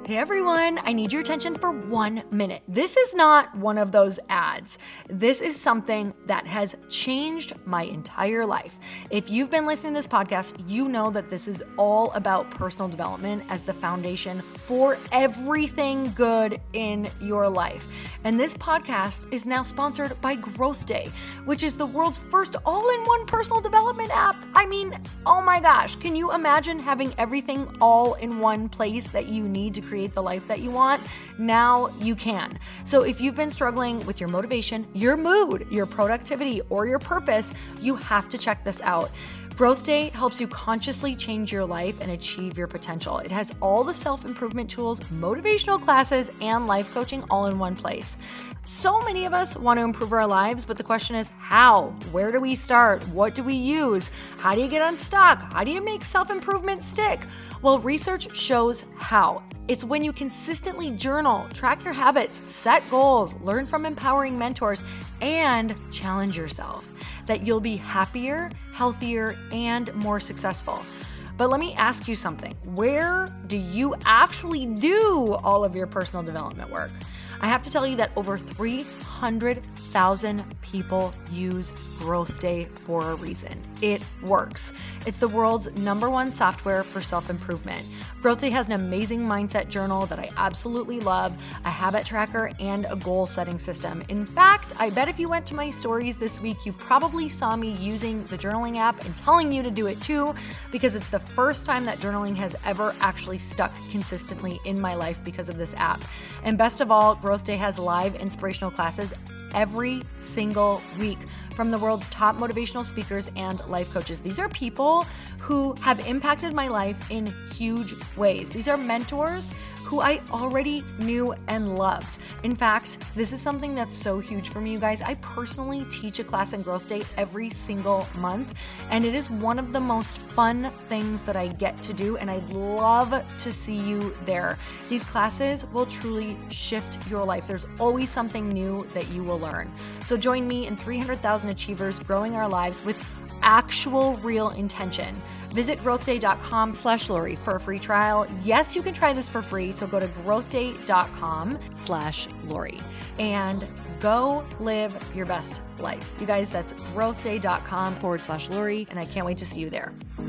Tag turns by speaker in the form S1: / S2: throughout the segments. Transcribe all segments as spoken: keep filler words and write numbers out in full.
S1: Hey everyone, I need your attention for one minute. This is not one of those ads. This is something that has changed my entire life. If you've been listening to this podcast, you know that this is all about personal development as the foundation for everything good in your life. And this podcast is now sponsored by Growth Day, which is the world's first all-in-one personal development app. I mean, oh my gosh, can you imagine having everything all in one place that you need to create the life that you want? Now you can. So if you've been struggling with your motivation, your mood, your productivity, or your purpose, you have to check this out. Growth Day helps you consciously change your life and achieve your potential. It has all the self-improvement tools, motivational classes, and life coaching all in one place. So many of us want to improve our lives, but the question is how? Where do we start? What do we use? How do you get unstuck? How do you make self-improvement stick? Well, research shows how. It's when you consistently journal, track your habits, set goals, learn from empowering mentors, and challenge yourself that you'll be happier, healthier, and more successful. But let me ask you something. Where do you actually do all of your personal development work? I have to tell you that over three hundred thousand people use Growth Day for a reason. It works. It's the world's number one software for self-improvement. Growth Day has an amazing mindset journal that I absolutely love, a habit tracker, and a goal-setting system. In fact, I bet if you went to my stories this week, you probably saw me using the journaling app and telling you to do it too, because it's the first time that journaling has ever actually stuck consistently in my life because of this app. And best of all, Growth Day has live inspirational classes every single week from the world's top motivational speakers and life coaches. These are people who have impacted my life in huge ways. These are mentors who I already knew and loved. In fact, this is something that's so huge for me, you guys. I personally teach a class in Growth Day every single month, and it is one of the most fun things that I get to do, and I'd love to see you there. These classes will truly shift your life. There's always something new that you will learn. So join me and three hundred thousand achievers growing our lives with actual real intention. Visit growthday.com slash Lori for a free trial. Yes, you can try this for free. So go to growthday.com slash Lori and go live your best life. You guys, that's growthday.com forward slash Lori. And I can't wait to see you there.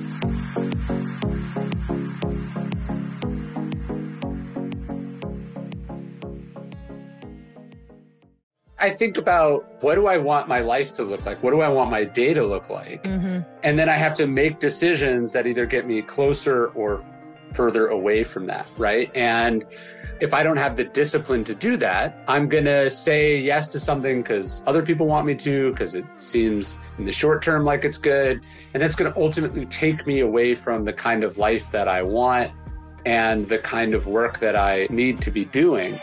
S2: I think about, what do I want my life to look like? What do I want my day to look like? Mm-hmm. And then I have to make decisions that either get me closer or further away from that, right? And if I don't have the discipline to do that, I'm going to say yes to something because other people want me to, because it seems in the short term like it's good. And that's going to ultimately take me away from the kind of life that I want and the kind of work that I need to be doing.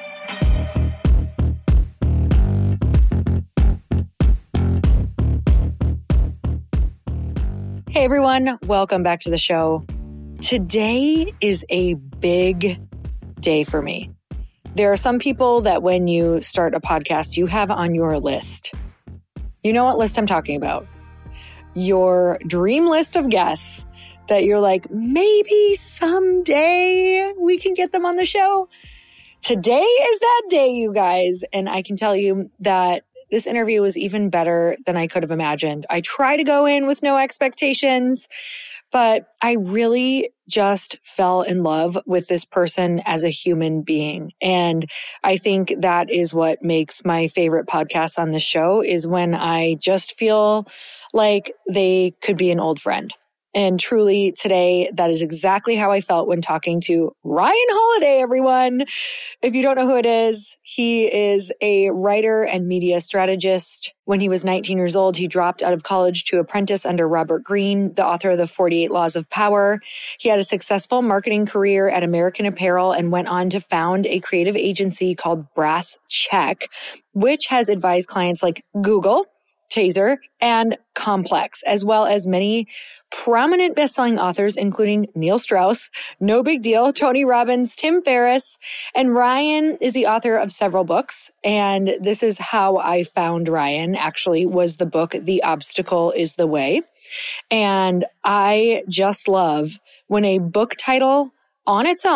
S1: Hey everyone, welcome back to the show. Today is a big day for me. There are some people that when you start a podcast, you have on your list. You know what list I'm talking about? Your dream list of guests that you're like, maybe someday we can get them on the show. Today is that day, you guys. And I can tell you that this interview was even better than I could have imagined. I try to go in with no expectations, but I really just fell in love with this person as a human being. And I think that is what makes my favorite podcast on this show, is when I just feel like they could be an old friend. And truly today, that is exactly how I felt when talking to Ryan Holiday, everyone. If you don't know who it is, he is a writer and media strategist. When he was nineteen years old, he dropped out of college to apprentice under Robert Greene, the author of the forty-eight Laws of Power. He had a successful marketing career at American Apparel and went on to found a creative agency called Brass Check, which has advised clients like Google, Taser, and Complex, as well as many prominent best-selling authors, including Neil Strauss, No Big Deal, Tony Robbins, Tim Ferriss, and Ryan is the author of several books. And this is how I found Ryan, actually, was the book, The Obstacle is the Way. And I just love when a book title on its own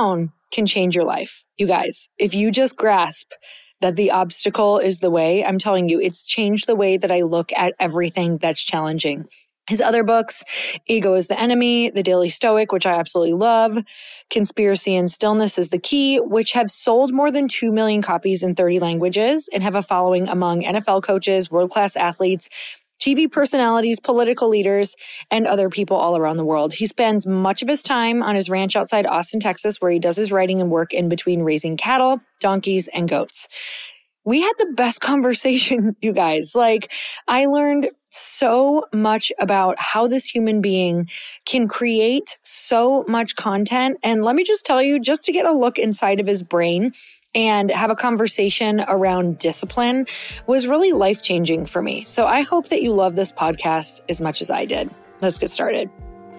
S1: can change your life. You guys, if you just grasp that the obstacle is the way, I'm telling you, it's changed the way that I look at everything that's challenging. His other books, Ego is the Enemy, The Daily Stoic, which I absolutely love, Conspiracy and Stillness is the Key, which have sold more than two million copies in thirty languages and have a following among N F L coaches, world-class athletes, T V personalities, political leaders, and other people all around the world. He spends much of his time on his ranch outside Austin, Texas, where he does his writing and work in between raising cattle, donkeys, and goats. We had the best conversation, you guys. Like, I learned so much about how this human being can create so much content. And let me just tell you, just to get a look inside of his brain and have a conversation around discipline was really life-changing for me. So I hope that you love this podcast as much as I did. Let's get started.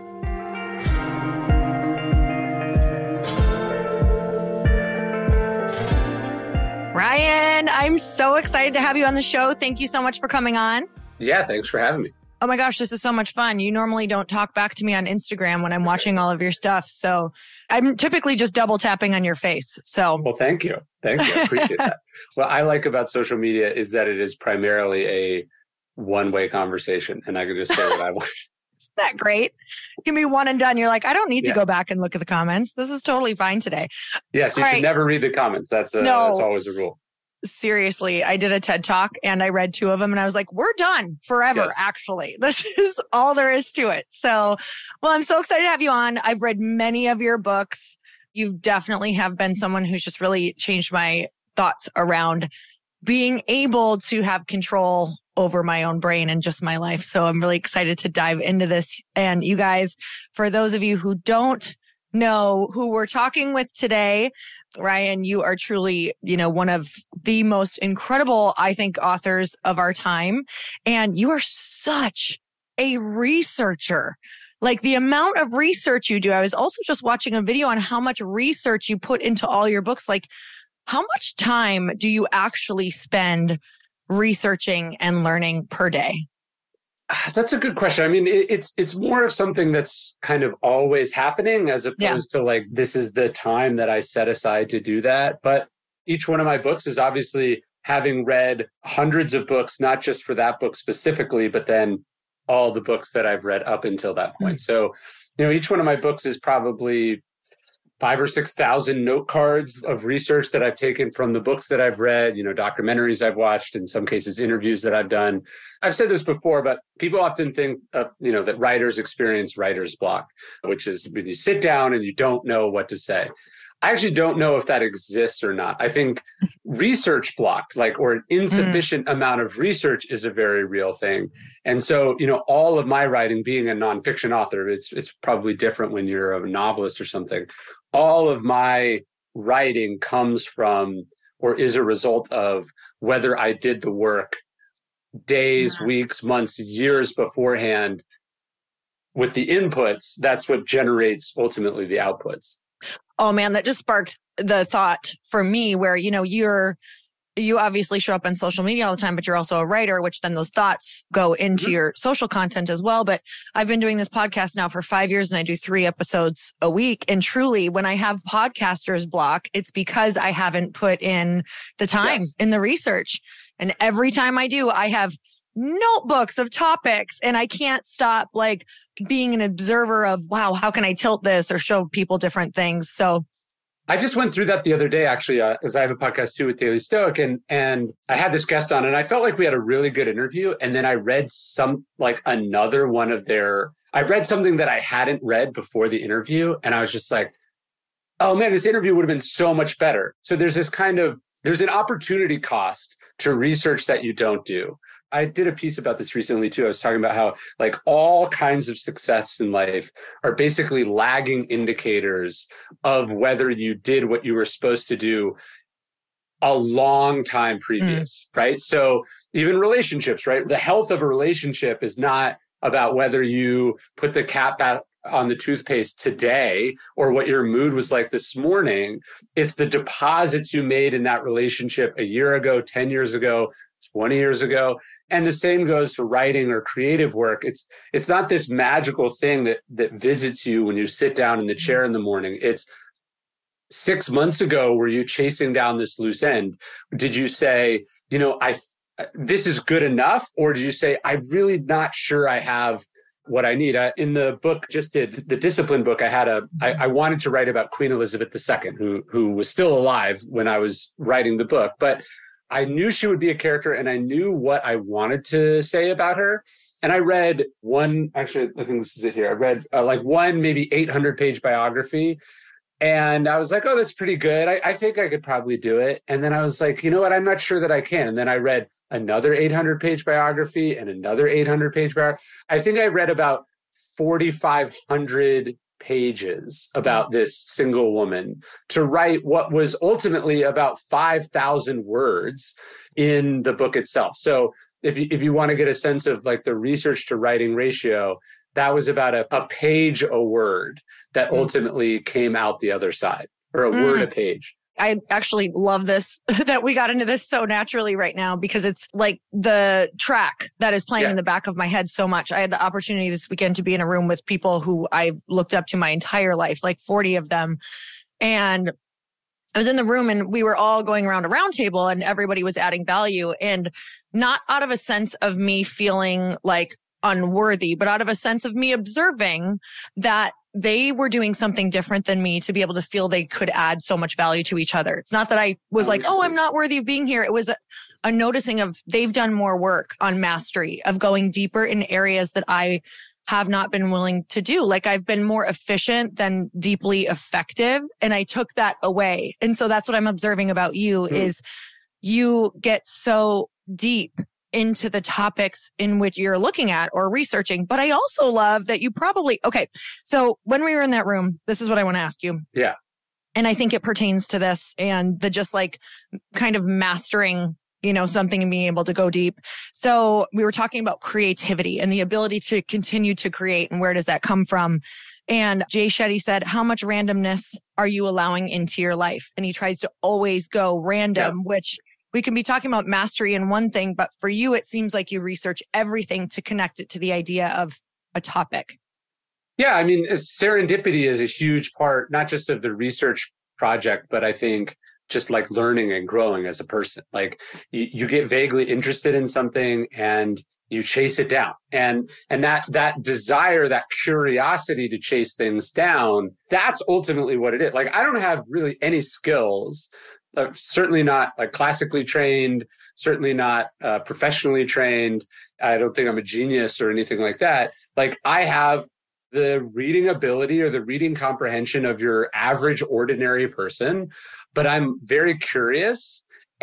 S1: Ryan, I'm so excited to have you on the show. Thank you so much for coming on.
S2: Yeah, thanks for having me.
S1: Oh my gosh, this is so much fun. You normally don't talk back to me on Instagram when I'm watching all of your stuff. So I'm typically just double tapping on your face. So,
S2: well, thank you. Thank you. I appreciate that. What I like about social media is that it is primarily a one-way conversation and I can just say what I want.
S1: Isn't that great? It can be one and done. You're like, I don't need
S2: yeah.
S1: to go back and look at the comments. This is totally fine today.
S2: Yes, you
S1: all
S2: should
S1: right.
S2: never read the comments. That's, a,
S1: no,
S2: that's always a rule.
S1: Seriously, I did a TED Talk and I read two of them and I was like, we're done forever, yes. actually. This is all there is to it. So, well, I'm so excited to have you on. I've read many of your books. You definitely have been someone who's just really changed my thoughts around being able to have control over my own brain and just my life. So I'm really excited to dive into this. And you guys, for those of you who don't know who we're talking with today, Ryan, you are truly, you know, one of the most incredible, I think, authors of our time. And you are such a researcher. Like the amount of research you do. I was also just watching a video on how much research you put into all your books. Like, how much time do you actually spend researching and learning per day?
S2: That's a good question. I mean, it, it's it's more of something that's kind of always happening as opposed yeah. to like, this is the time that I set aside to do that. But each one of my books is obviously having read hundreds of books, not just for that book specifically, but then all the books that I've read up until that point. Mm-hmm. So, you know, each one of my books is probably five or six thousand note cards of research that I've taken from the books that I've read, you know, documentaries I've watched, in some cases, interviews that I've done. I've said this before, but people often think, uh, you know, that writers experience writer's block, which is when you sit down and you don't know what to say. I actually don't know if that exists or not. I think research block, like, or an insufficient mm. amount of research is a very real thing. And so, you know, all of my writing, being a nonfiction author, it's it's probably different when you're a novelist or something. All of my writing comes from or is a result of whether I did the work days, yeah. weeks, months, years beforehand with the inputs. That's what generates ultimately the outputs.
S1: Oh man, that just sparked the thought for me where, you know, you're, you obviously show up on social media all the time, but you're also a writer, which then those thoughts go into mm-hmm. your social content as well. But I've been doing this podcast now for five years and I do three episodes a week. And truly, when I have podcaster's block, it's because I haven't put in the time yes. in the research. And every time I do, I have notebooks of topics and I can't stop like being an observer of, wow, how can I tilt this or show people different things? So
S2: I just went through that the other day, actually, because uh, I have a podcast too with Daily Stoic, and and I had this guest on, and I felt like we had a really good interview. And then I read some, like another one of their, I read something that I hadn't read before the interview, and I was just like, oh man, this interview would have been so much better. So there's this kind of, there's an opportunity cost to research that you don't do. I did a piece about this recently too. I was talking about how like all kinds of success in life are basically lagging indicators of whether you did what you were supposed to do a long time previous, mm. right? So even relationships, right? The health of a relationship is not about whether you put the cap back on the toothpaste today or what your mood was like this morning. It's the deposits you made in that relationship a year ago, ten years ago, twenty years ago. And the same goes for writing or creative work. It's it's not this magical thing that that visits you when you sit down in the chair in the morning. It's six months ago, were you chasing down this loose end? Did you say, you know, I this is good enough? Or did you say, I'm really not sure I have what I need? Uh, in the book, just did the discipline book, I had a, I, I wanted to write about Queen Elizabeth the Second, who, who was still alive when I was writing the book, but I knew she would be a character and I knew what I wanted to say about her. And I read one, actually, I think this is it here. I read uh, like one, maybe eight hundred page biography. And I was like, oh, that's pretty good. I, I think I could probably do it. And then I was like, you know what? I'm not sure that I can. And then I read another eight hundred page biography and another eight hundred page biography. I think I read about forty-five hundred pages about this single woman to write what was ultimately about five thousand words in the book itself. So if you, if you want to get a sense of like the research to writing ratio, that was about a, a page a word that ultimately came out the other side, or a mm. word a page.
S1: I actually love this, that we got into this so naturally right now, because it's like the track that is playing yeah. in the back of my head so much. I had the opportunity this weekend to be in a room with people who I've looked up to my entire life, like forty of them. And I was in the room and we were all going around a round table and everybody was adding value, and not out of a sense of me feeling like unworthy, but out of a sense of me observing that they were doing something different than me to be able to feel they could add so much value to each other. It's not that I was like, oh, I'm not worthy of being here. It was a, a noticing of they've done more work on mastery, of going deeper in areas that I have not been willing to do. Like I've been more efficient than deeply effective. And I took that away. And so that's what I'm observing about you mm. is you get so deep into the topics in which you're looking at or researching. But I also love that you probably, okay, so when we were in that room, this is what I want to ask you.
S2: Yeah.
S1: And I think it pertains to this and the just like kind of mastering, you know, something and being able to go deep. So we were talking about creativity and the ability to continue to create, and where does that come from? And Jay Shetty said, how much randomness are you allowing into your life? And he tries to always go random, yeah. which we can be talking about mastery in one thing, but for you, it seems like you research everything to connect it to the idea of a topic.
S2: Yeah, I mean, serendipity is a huge part, not just of the research project, but I think just like learning and growing as a person. Like you, you get vaguely interested in something and you chase it down. And and that that desire, that curiosity to chase things down, that's ultimately what it is. Like I don't have really any skills. Uh, certainly not like classically trained, certainly not uh, professionally trained. I don't think I'm a genius or anything like that. Like I have the reading ability or the reading comprehension of your average ordinary person, but I'm very curious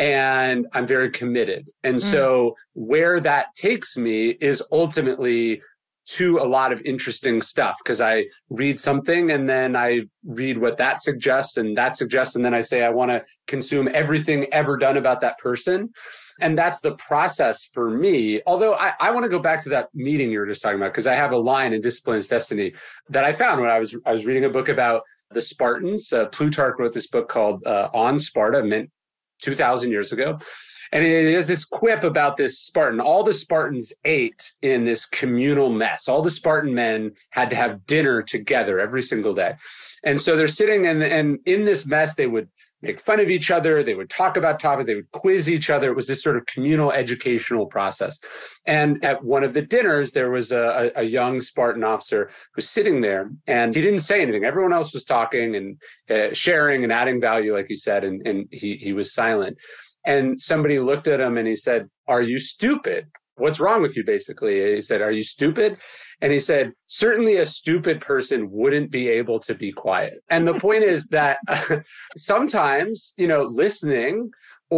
S2: and I'm very committed. And mm. so where that takes me is ultimately to a lot of interesting stuff, because I read something and then I read what that suggests and that suggests, and then I say, I want to consume everything ever done about that person. And that's the process for me. Although I, I want to go back to that meeting you were just talking about, because I have a line in Discipline is Destiny that I found when I was, I was reading a book about the Spartans. Uh, Plutarch wrote this book called uh, On Sparta, meant two thousand years ago. And it is this quip about this Spartan. All the Spartans ate in this communal mess. All the Spartan men had to have dinner together every single day. And so they're sitting and, and in this mess, they would make fun of each other. They would talk about topics. They would quiz each other. It was this sort of communal educational process. And at one of the dinners, there was a, a young Spartan officer who was sitting there and he didn't say anything. Everyone else was talking and uh, sharing and adding value, like you said, and, and he, he was silent. And somebody looked at him and he said, "Are you stupid? What's wrong with you?" Basically, he said, "Are you stupid?" And he said, "Certainly a stupid person wouldn't be able to be quiet." And the point is that uh, sometimes, you know, listening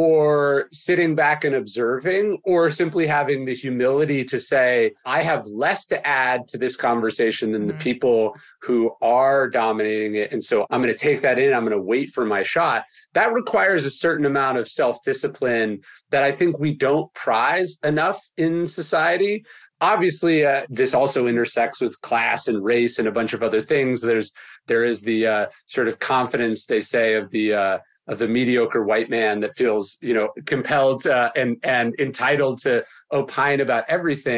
S2: or sitting back and observing, or simply having the humility to say, I have less to add to this conversation than mm-hmm. the people who are dominating it. And so I'm going to take that in. I'm going to wait for my shot. That requires a certain amount of self-discipline that I think we don't prize enough in society. Obviously, uh, this also intersects with class and race and a bunch of other things. There's there is the uh, sort of confidence, they say, of the uh, of the mediocre white man that feels, you know, compelled uh, and and entitled to opine about everything.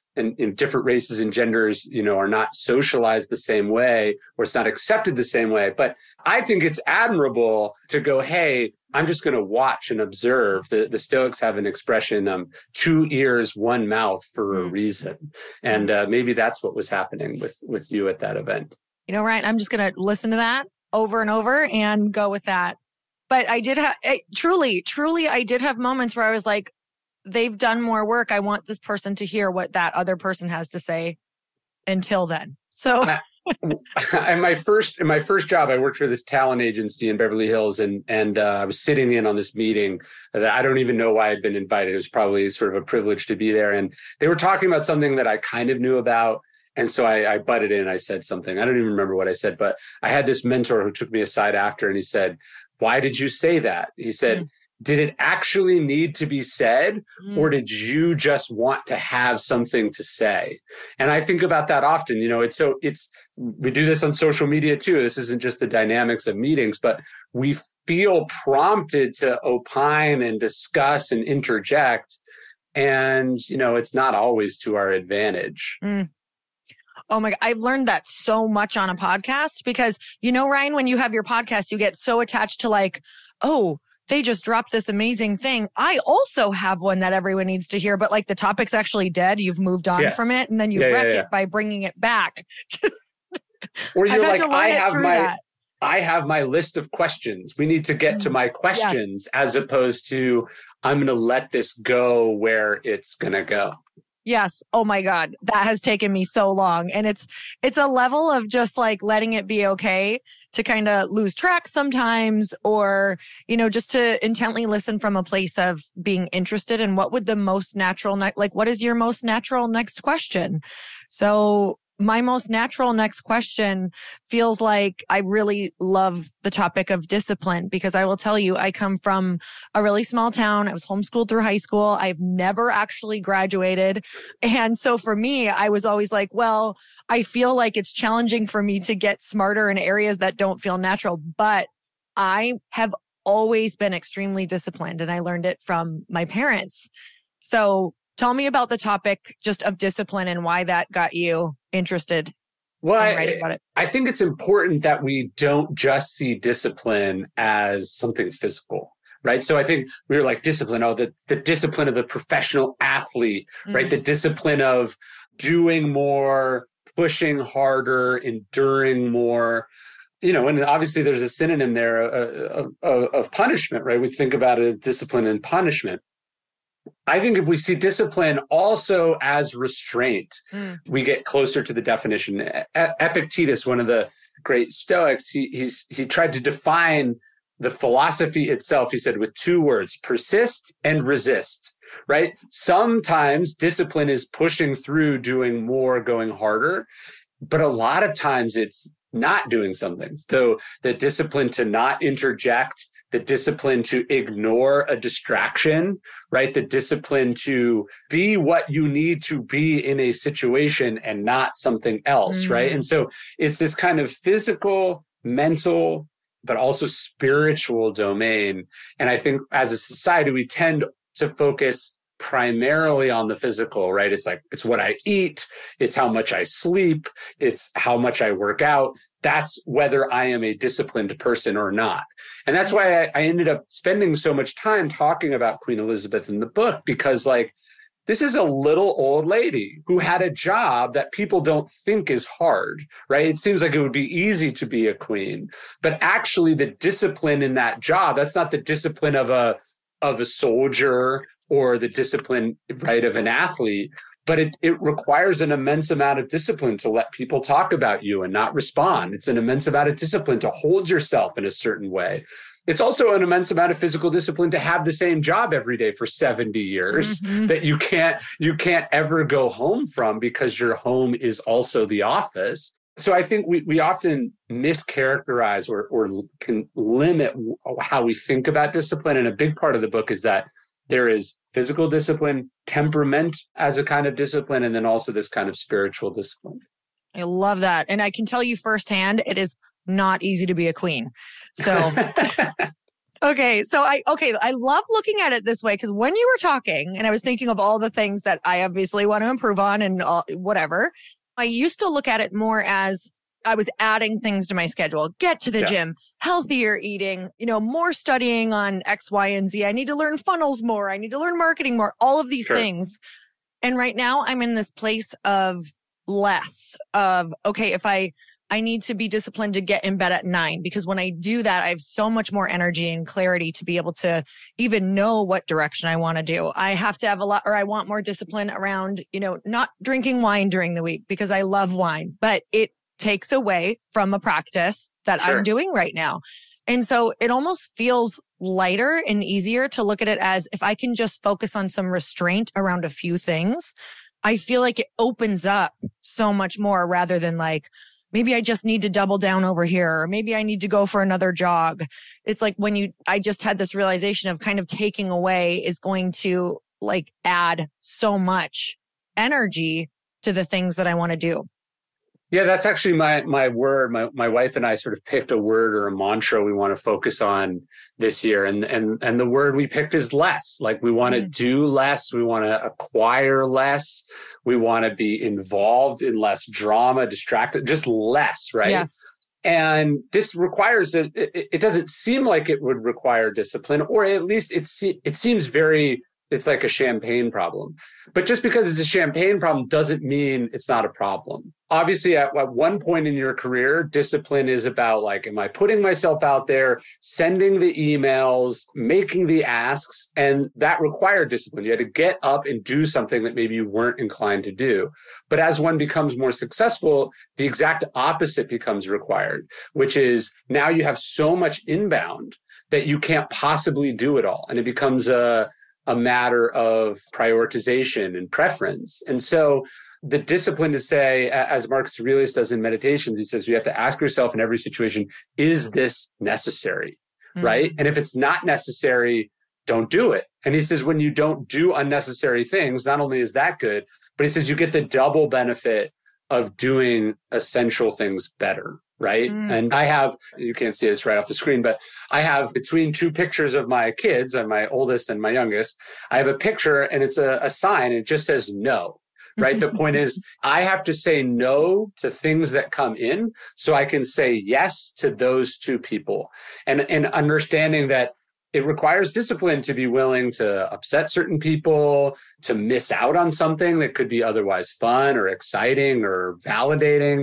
S2: and in different races and genders, you know, are not socialized the same way, or it's not accepted the same way. But I think it's admirable to go, hey, I'm just going to watch and observe. The, the Stoics have an expression, um, two ears, one mouth for a reason. And uh, maybe that's what was happening with, with you at that event.
S1: You know, Ryan, I'm just going to listen to that over and over and go with that. But I did have, truly, truly, I did have moments where I was like, they've done more work. I want this person to hear what that other person has to say until then. So
S2: in my first in my first job, I worked for this talent agency in Beverly Hills, and and uh, I was sitting in on this meeting that I don't even know why I'd been invited. It was probably sort of a privilege to be there. And they were talking about something that I kind of knew about. And so I, I butted in. I said something. I don't even remember what I said, but I had this mentor who took me aside after, and he said, "Why did you say that?" He said, mm. "Did it actually need to be said, mm. or did you just want to have something to say?" And I think about that often. You know, it's so it's we do this on social media too. This isn't just the dynamics of meetings, but we feel prompted to opine and discuss and interject. And, you know, it's not always to our advantage.
S1: Mm. Oh my God. I've learned that so much on a podcast because, you know, Ryan, when you have your podcast, you get so attached to like, oh, they just dropped this amazing thing. I also have one that everyone needs to hear, but like the topic's actually dead. You've moved on yeah. from it, and then you yeah, wreck yeah, yeah. it by bringing it back.
S2: Or you're like, I have my, that. I have my list of questions. We need to get mm. to my questions, yes. as opposed to I'm going to let this go where it's going to go.
S1: Yes. Oh my God. That has taken me so long. And it's, it's a level of just like letting it be okay to kind of lose track sometimes, or, you know, just to intently listen from a place of being interested in what would the most natural, ne- like, what is your most natural next question? So my most natural next question feels like I really love the topic of discipline, because I will tell you, I come from a really small town. I was homeschooled through high school. I've never actually graduated. And so for me, I was always like, well, I feel like it's challenging for me to get smarter in areas that don't feel natural, but I have always been extremely disciplined, and I learned it from my parents. So tell me about the topic just of discipline and why that got you interested
S2: well,
S1: in writing about it.
S2: I think it's important that we don't just see discipline as something physical, right? So I think we were like discipline, oh, the, the discipline of the professional athlete, mm. right? The discipline of doing more, pushing harder, enduring more. You know, and obviously there's a synonym there of, of, of punishment, right? We think about it as discipline and punishment. I think if we see discipline also as restraint, mm. we get closer to the definition. E- Epictetus, one of the great Stoics, he he's, he tried to define the philosophy itself. He said with two words: persist and resist, right? Sometimes discipline is pushing through, doing more, going harder, but a lot of times it's not doing something. So the discipline to not interject, the discipline to ignore a distraction, right? The discipline to be what you need to be in a situation and not something else, mm. right? And so it's this kind of physical, mental, but also spiritual domain. And I think as a society, we tend to focus primarily on the physical, right? It's like, it's what I eat, it's how much I sleep, it's how much I work out. That's whether I am a disciplined person or not. And that's why I, I ended up spending so much time talking about Queen Elizabeth in the book, because like, this is a little old lady who had a job that people don't think is hard, right? It seems like it would be easy to be a queen, but actually the discipline in that job, that's not the discipline of a, of a soldier or the discipline, right, of an athlete, but it, it requires an immense amount of discipline to let people talk about you and not respond. It's an immense amount of discipline to hold yourself in a certain way. It's also an immense amount of physical discipline to have the same job every day for seventy years mm-hmm. that you can't you can't ever go home from, because your home is also the office. So I think we, we often mischaracterize or, or can limit how we think about discipline. And a big part of the book is that there is physical discipline, temperament as a kind of discipline, and then also this kind of spiritual discipline.
S1: I love that. And I can tell you firsthand, it is not easy to be a queen. So Okay. So I, okay. I love looking at it this way because when you were talking and I was thinking of all the things that I obviously want to improve on and all, whatever, I used to look at it more as I was adding things to my schedule, get to the
S2: Yeah.
S1: gym, healthier eating, you know, more studying on X, Y, and Z. I need to learn funnels more. I need to learn marketing more, all of these
S2: Sure.
S1: things. And right now I'm in this place of less of, okay, if I, I need to be disciplined to get in bed at nine, because when I do that, I have so much more energy and clarity to be able to even know what direction I want to do. I have to have a lot, or I want more discipline around, you know, not drinking wine during the week because I love wine, but it takes away from a practice that
S2: Sure.
S1: I'm doing right now. And so it almost feels lighter and easier to look at it as if I can just focus on some restraint around a few things, I feel like it opens up so much more rather than like, maybe I just need to double down over here, or maybe I need to go for another jog. It's like when you, I just had this realization of kind of taking away is going to like add so much energy to the things that I want to do.
S2: Yeah, that's actually my my word. My my wife and I sort of picked a word or a mantra we want to focus on this year. And and and the word we picked is less. Like we want to mm. do less, we want to acquire less, we want to be involved in less drama, distracted, just less, right?
S1: Yes.
S2: And this requires that it, it doesn't seem like it would require discipline, or at least it se- it seems very it's like a champagne problem. But just because it's a champagne problem doesn't mean it's not a problem. Obviously, at, at one point in your career, discipline is about like, am I putting myself out there, sending the emails, making the asks? And that required discipline. You had to get up and do something that maybe you weren't inclined to do. But as one becomes more successful, the exact opposite becomes required, which is now you have so much inbound that you can't possibly do it all. And it becomes a a matter of prioritization and preference. And so the discipline to say, as Marcus Aurelius does in Meditations, he says, you have to ask yourself in every situation, is this necessary? Mm-hmm. Right? And if it's not necessary, don't do it. And he says, when you don't do unnecessary things, not only is that good, but he says you get the double benefit of doing essential things better. Right. Mm. And I have, you can't see this right off the screen, but I have between two pictures of my kids and my oldest and my youngest, I have a picture and it's a, a sign. And it just says no. Right. The point is, I have to say no to things that come in so I can say yes to those two people. And, and understanding that it requires discipline to be willing to upset certain people, to miss out on something that could be otherwise fun or exciting or validating.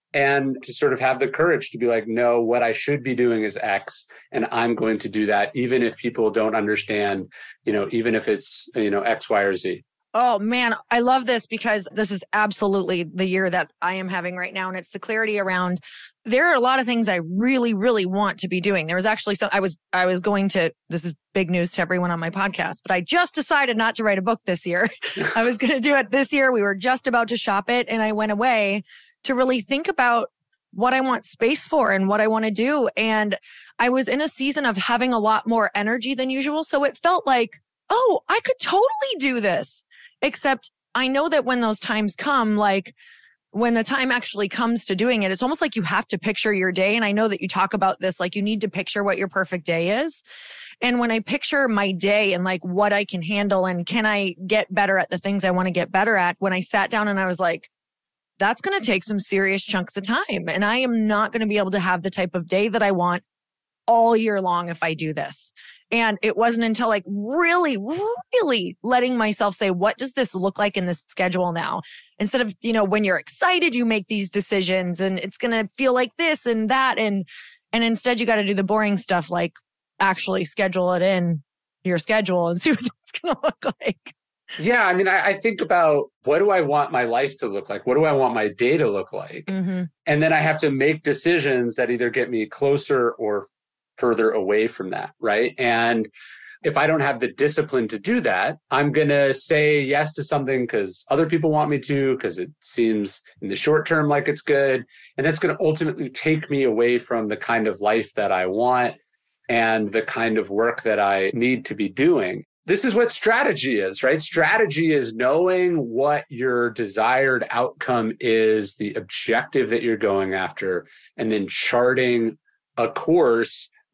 S2: And to sort of have the courage to be like, no, what I should be doing is X, and I'm going to do that, even if people don't understand, you know, even if it's, you know, X, Y, or Z.
S1: Oh, man, I love this because this is absolutely the year that I am having right now. And it's the clarity around, there are a lot of things I really, really want to be doing. There was actually some, I was, I was going to, this is big news to everyone on my podcast, but I just decided not to write a book this year. I was going to do it this year. We were just about to shop it. And I went away to really think about what I want space for and what I want to do. And I was in a season of having a lot more energy than usual. So it felt like, oh, I could totally do this. Except I know that when those times come, like when the time actually comes to doing it, it's almost like you have to picture your day. And I know that you talk about this, like you need to picture what your perfect day is. And when I picture my day and like what I can handle and can I get better at the things I want to get better at, when I sat down and I was like, that's going to take some serious chunks of time. And I am not going to be able to have the type of day that I want all year long if I do this. And it wasn't until like really, really letting myself say, what does this look like in this schedule now? Instead of, you know, when you're excited, you make these decisions and it's going to feel like this and that. And, and instead you got to do the boring stuff, like actually schedule it in your schedule and see what it's going to look like.
S2: Yeah. I mean, I, I think about what do I want my life to look like? What do I want my day to look like? Mm-hmm. And then I have to make decisions that either get me closer or further away from that, right? And if I don't have the discipline to do that, I'm going to say yes to something because other people want me to, because it seems in the short term like it's good. And that's going to ultimately take me away from the kind of life that I want and the kind of work that I need to be doing. This is what strategy is, right? Strategy is knowing what your desired outcome is, the objective that you're going after, and then charting a course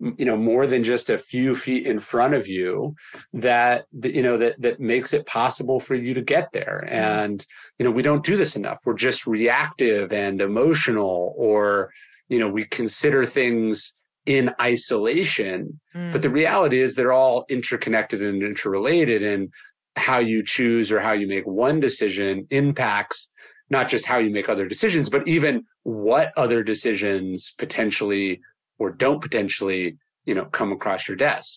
S2: you know, more than just a few feet in front of you that, you know, that, that makes it possible for you to get there. And, you know, we don't do this enough. We're just reactive and emotional, or, you know, we consider things in isolation, mm. but the reality is they're all interconnected and interrelated, and how you choose or how you make one decision impacts not just how you make other decisions, but even what other decisions potentially or don't potentially, you know, come across your desk.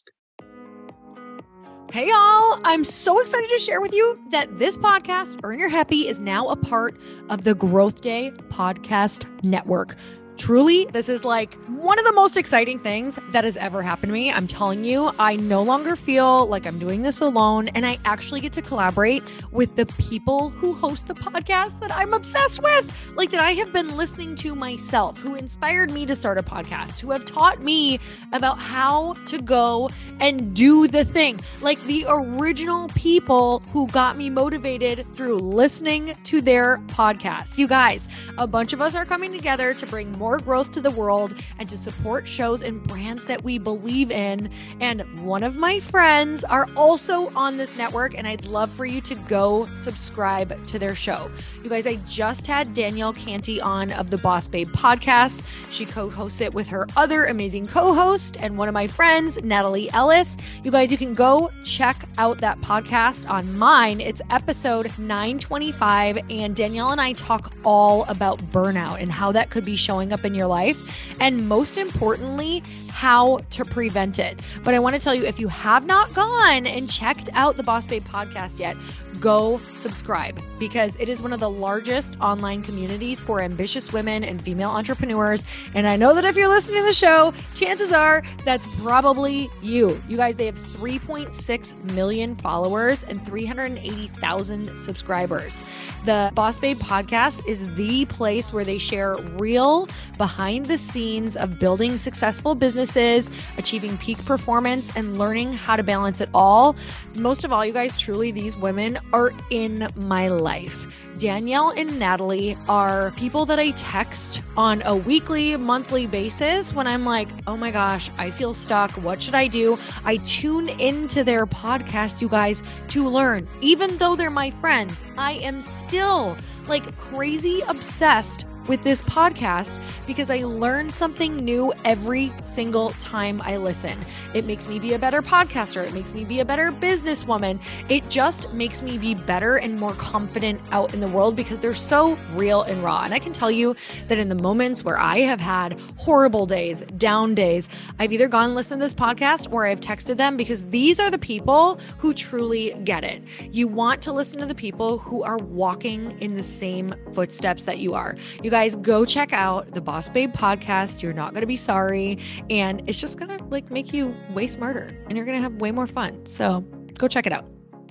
S1: Hey, y'all. I'm so excited to share with you that this podcast, Earn Your Happy, is now a part of the Growth Day Podcast Network. Truly, this is like one of the most exciting things that has ever happened to me. I'm telling you, I no longer feel like I'm doing this alone, and I actually get to collaborate with the people who host the podcast that I'm obsessed with, like that I have been listening to myself, who inspired me to start a podcast, who have taught me about how to go and do the thing, like the original people who got me motivated through listening to their podcasts. You guys, a bunch of us are coming together to bring more More growth to the world and to support shows and brands that we believe in. And one of my friends are also on this network, and I'd love for you to go subscribe to their show. You guys, I just had Danielle Canty on of the Boss Babe podcast. She co-hosts it with her other amazing co-host and one of my friends, Natalie Ellis. You guys, you can go check out that podcast on mine. It's episode nine twenty-five, and Danielle and I talk all about burnout and how that could be showing up in your life, and most importantly, how to prevent it. But I want to tell you, if you have not gone and checked out the Boss Babe podcast yet, go subscribe, because it is one of the largest online communities for ambitious women and female entrepreneurs. And I know that if you're listening to the show, chances are that's probably you. You guys, they have three point six million followers and three hundred eighty thousand subscribers. The Boss Babe podcast is the place where they share real behind the scenes of building successful businesses, achieving peak performance, and learning how to balance it all. Most of all, you guys, truly, these women are in my life. Danielle and Natalie are people that I text on a weekly, monthly basis when I'm like, oh my gosh, I feel stuck. What should I do? I tune into their podcast, you guys, to learn. Even though they're my friends, I am still like crazy obsessed with this podcast because I learn something new every single time I listen. It makes me be a better podcaster. It makes me be a better businesswoman. It just makes me be better and more confident out in the world because they're so real and raw. And I can tell you that in the moments where I have had horrible days, down days, I've either gone and listened to this podcast or I've texted them, because these are the people who truly get it. You want to listen to the people who are walking in the same footsteps that you are. You guys, go check out the Boss Babe podcast. You're not going to be sorry. And it's just going to like make you way smarter, and you're going to have way more fun. So go check it out.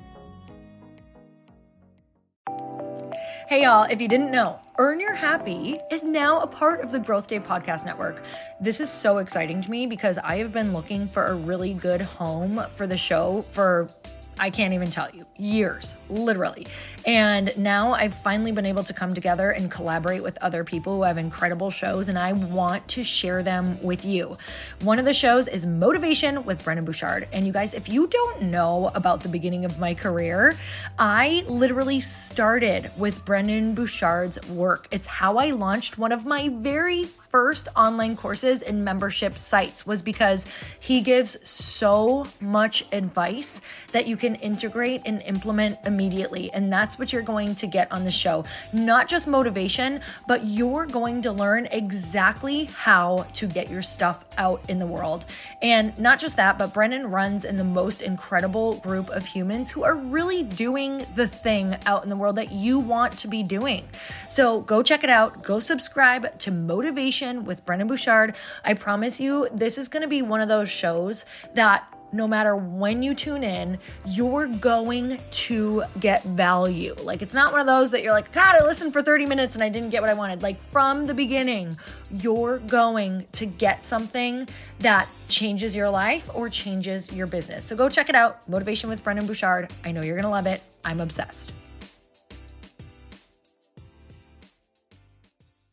S1: Hey y'all, if you didn't know, Earn Your Happy is now a part of the Growth Day Podcast Network. This is so exciting to me because I have been looking for a really good home for the show for, I can't even tell you, years, literally. And now I've finally been able to come together and collaborate with other people who have incredible shows, and I want to share them with you. One of the shows is Motivation with Brendon Burchard. And you guys, if you don't know about the beginning of my career, I literally started with Brendon Burchard's work. It's how I launched one of my very first online courses and membership sites, was because he gives so much advice that you can integrate and implement immediately. And that's what you're going to get on the show. Not just motivation, but you're going to learn exactly how to get your stuff out in the world. And not just that, but Brendon runs in the most incredible group of humans who are really doing the thing out in the world that you want to be doing. So go check it out. Go subscribe to Motivation with Brendon Burchard. I promise you, this is going to be one of those shows that no matter when you tune in, you're going to get value. Like, it's not one of those that you're like, God, I listened for thirty minutes and I didn't get what I wanted. Like, from the beginning, you're going to get something that changes your life or changes your business. So go check it out. Motivation with Brendon Burchard. I know you're going to love it. I'm obsessed.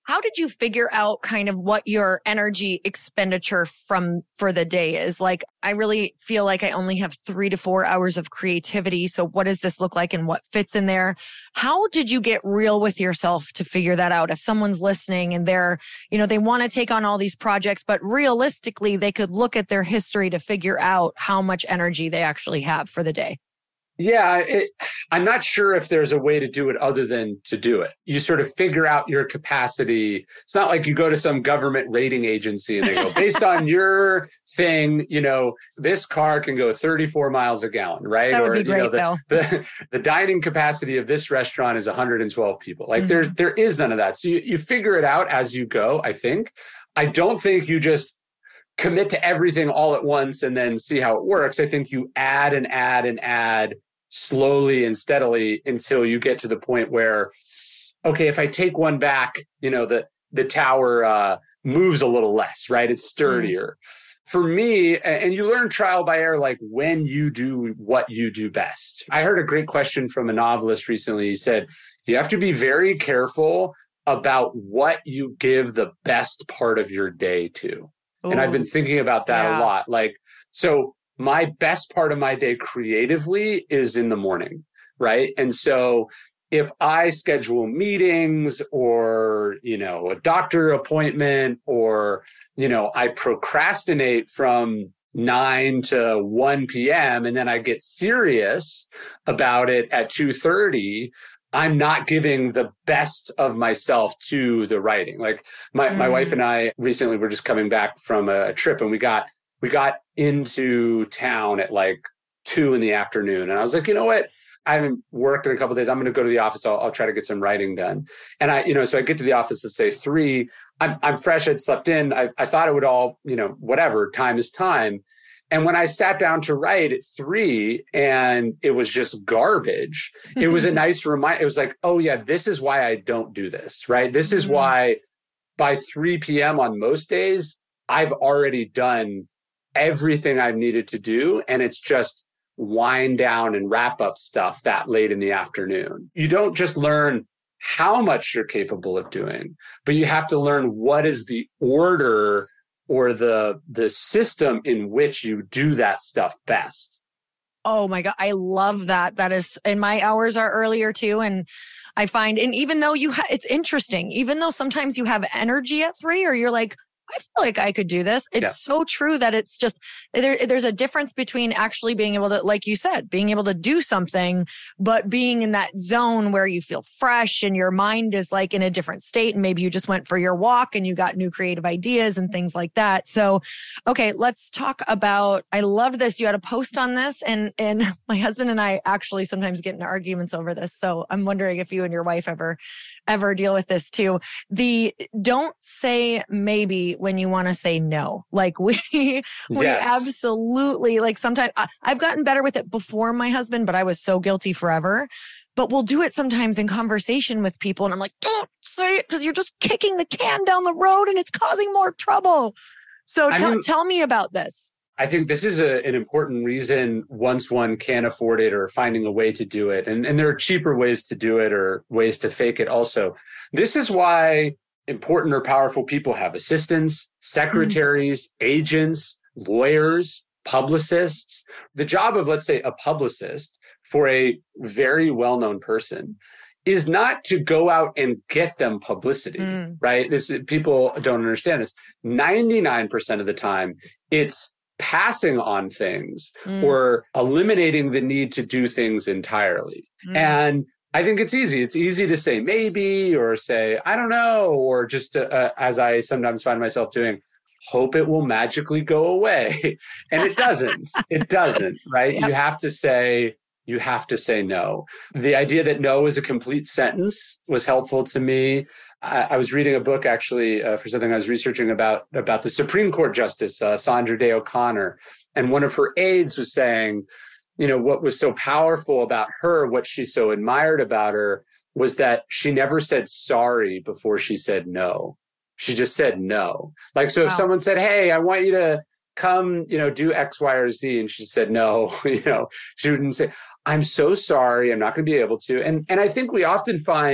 S1: How did you figure out kind of what your energy expenditure from for the day is? Like, I really feel like I only have three to four hours of creativity. So what does this look like and what fits in there? How did you get real with yourself to figure that out? If someone's listening and they're, you know, they want to take on all these projects, but realistically, they could look at their history to figure out how much energy they actually have for the day.
S2: Yeah, it, I'm not sure if there's a way to do it other than to do it. You sort of figure out your capacity. It's not like you go to some government rating agency and they go, based on your thing, you know, this car can go thirty-four miles a gallon, right?
S1: That would
S2: or
S1: be great,
S2: you know, the,
S1: though.
S2: the the dining capacity of this restaurant is one hundred twelve people. Like mm-hmm. there there is none of that. So you, you figure it out as you go, I think. I don't think you just commit to everything all at once and then see how it works. I think you add and add and add slowly and steadily until you get to the point where, okay, if I take one back, you know, the, the tower uh, moves a little less, right? It's sturdier. Mm. For me, and you learn trial by error, like when you do what you do best. I heard a great question from a novelist recently. He said, you have to be very careful about what you give the best part of your day to. Ooh. And I've been thinking about that yeah. a lot. Like, so my best part of my day creatively is in the morning, right? And so if I schedule meetings or, you know, a doctor appointment or, you know, I procrastinate from nine to one p.m. and then I get serious about it at two thirty, I'm not giving the best of myself to the writing. Like my, mm. my wife and I recently were just coming back from a trip and we got we got into town at like two in the afternoon. And I was like, you know what? I haven't worked in a couple of days. I'm going to go to the office. I'll, I'll try to get some writing done. And I, you know, so I get to the office at say three. I'm I'm fresh. I'd slept in. I, I thought it would all, you know, whatever. Time is time. And when I sat down to write at three and it was just garbage, it was a nice reminder. It was like, oh yeah, this is why I don't do this, right? This is mm-hmm. why by three p.m. on most days, I've already done everything I've needed to do. And it's just wind down and wrap up stuff that late in the afternoon. You don't just learn how much you're capable of doing, but you have to learn what is the order or the the system in which you do that stuff best.
S1: Oh my God. I love that. That is, and my hours are earlier too. And I find, and even though you, ha- it's interesting, even though sometimes you have energy at three or you're like, I feel like I could do this. It's yeah. so true that it's just, there, there's a difference between actually being able to, like you said, being able to do something, but being in that zone where you feel fresh and your mind is like in a different state. And maybe you just went for your walk and you got new creative ideas and things like that. So, okay, let's talk about, I love this. You had a post on this and, and my husband and I actually sometimes get into arguments over this. So I'm wondering if you and your wife ever, ever deal with this too. The don't say maybe when you want to say no. Like we, we yes. absolutely, like sometimes I, I've gotten better with it before my husband, but I was so guilty forever. But we'll do it sometimes in conversation with people. And I'm like, don't say it because you're just kicking the can down the road and it's causing more trouble. So t- mean, tell me about this.
S2: I think this is a, an important reason once one can't afford it or finding a way to do it. And, and there are cheaper ways to do it or ways to fake it also. This is why important or powerful people have assistants, secretaries, mm-hmm. agents, lawyers, publicists. The job of, let's say, a publicist for a very well-known person is not to go out and get them publicity, mm. right? This people don't understand this. ninety-nine percent of the time, it's passing on things mm. or eliminating the need to do things entirely. Mm. And I think it's easy. It's easy to say maybe or say, I don't know, or just to, uh, as I sometimes find myself doing, hope it will magically go away. And it doesn't. It doesn't, right? Yep. You have to say, you have to say no. The idea that no is a complete sentence was helpful to me. I, I was reading a book actually uh, for something I was researching about, about the Supreme Court Justice, uh, Sandra Day O'Connor. And one of her aides was saying, you know, what was so powerful about her, what she so admired about her was that she never said sorry before she said no. She just said no. Like, so wow. if someone said, hey, I want you to come, you know, do X, Y, or Z, and she said no, you know, she wouldn't say, I'm so sorry, I'm not going to be able to. And, and I think we often find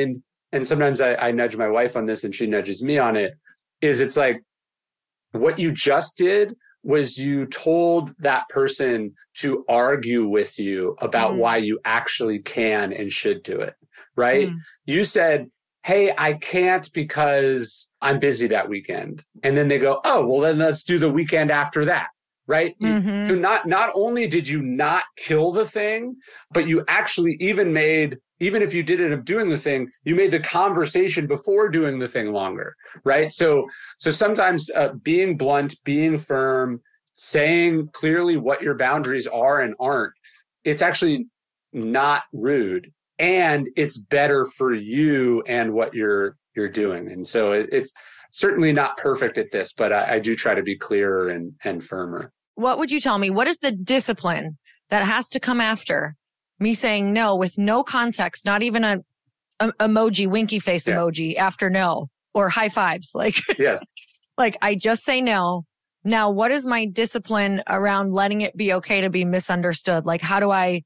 S2: and sometimes I, I nudge my wife on this and she nudges me on it, is it's like, what you just did was you told that person to argue with you about mm. why you actually can and should do it, right? Mm. You said, hey, I can't because I'm busy that weekend. And then they go, oh, well, then let's do the weekend after that, right? Mm-hmm. So not, not only did you not kill the thing, but you actually even made, even if you did end up doing the thing, you made the conversation before doing the thing longer, right? So, so sometimes uh, being blunt, being firm, saying clearly what your boundaries are and aren't, it's actually not rude, and it's better for you and what you're you're doing. And so it, it's certainly not perfect at this, but I, I do try to be clearer and and firmer.
S1: What would you tell me? What is the discipline that has to come after me saying no with no context, not even a, a emoji, winky face yeah. emoji after no, or high fives? Like,
S2: yes,
S1: like I just say no. Now, what is my discipline around letting it be okay to be misunderstood? Like, how do I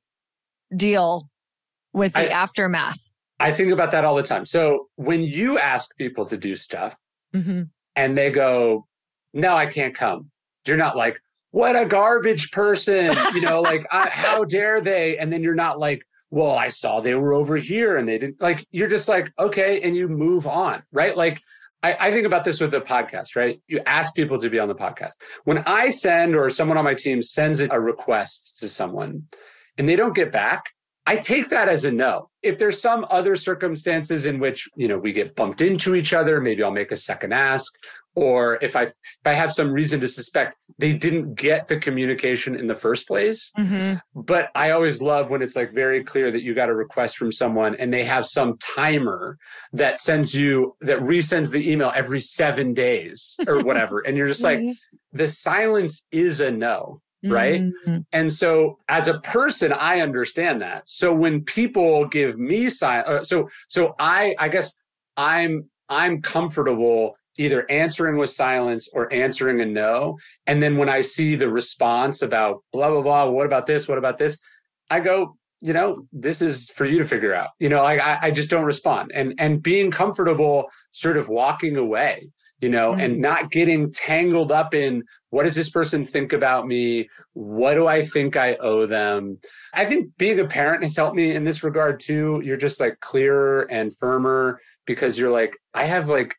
S1: deal with the I, aftermath?
S2: I think about that all the time. So when you ask people to do stuff mm-hmm. and they go, no, I can't come. You're not like, what a garbage person, you know, like, I, how dare they? And then you're not like, well, I saw they were over here and they didn't, like, you're just like, okay. And you move on, right? Like, I, I think about this with the podcast, right? You ask people to be on the podcast. When I send, or someone on my team sends a request to someone and they don't get back, I take that as a no. If there's some other circumstances in which, you know, we get bumped into each other, maybe I'll make a second ask. Or if I if I have some reason to suspect they didn't get the communication in the first place. Mm-hmm. But I always love when it's like very clear that you got a request from someone and they have some timer that sends you, that resends the email every seven days or whatever. And you're just like, the silence is a no. Right. Mm-hmm. And so as a person, I understand that. So when people give me silence, uh, so, so I, I guess I'm, I'm comfortable either answering with silence or answering a no. And then when I see the response about blah, blah, blah, what about this? What about this? I go, you know, this is for you to figure out, you know, like I, I just don't respond, and, and being comfortable sort of walking away, you know, mm-hmm. and not getting tangled up in what does this person think about me? What do I think I owe them? I think being a parent has helped me in this regard too. You're just like clearer and firmer because you're like, I have like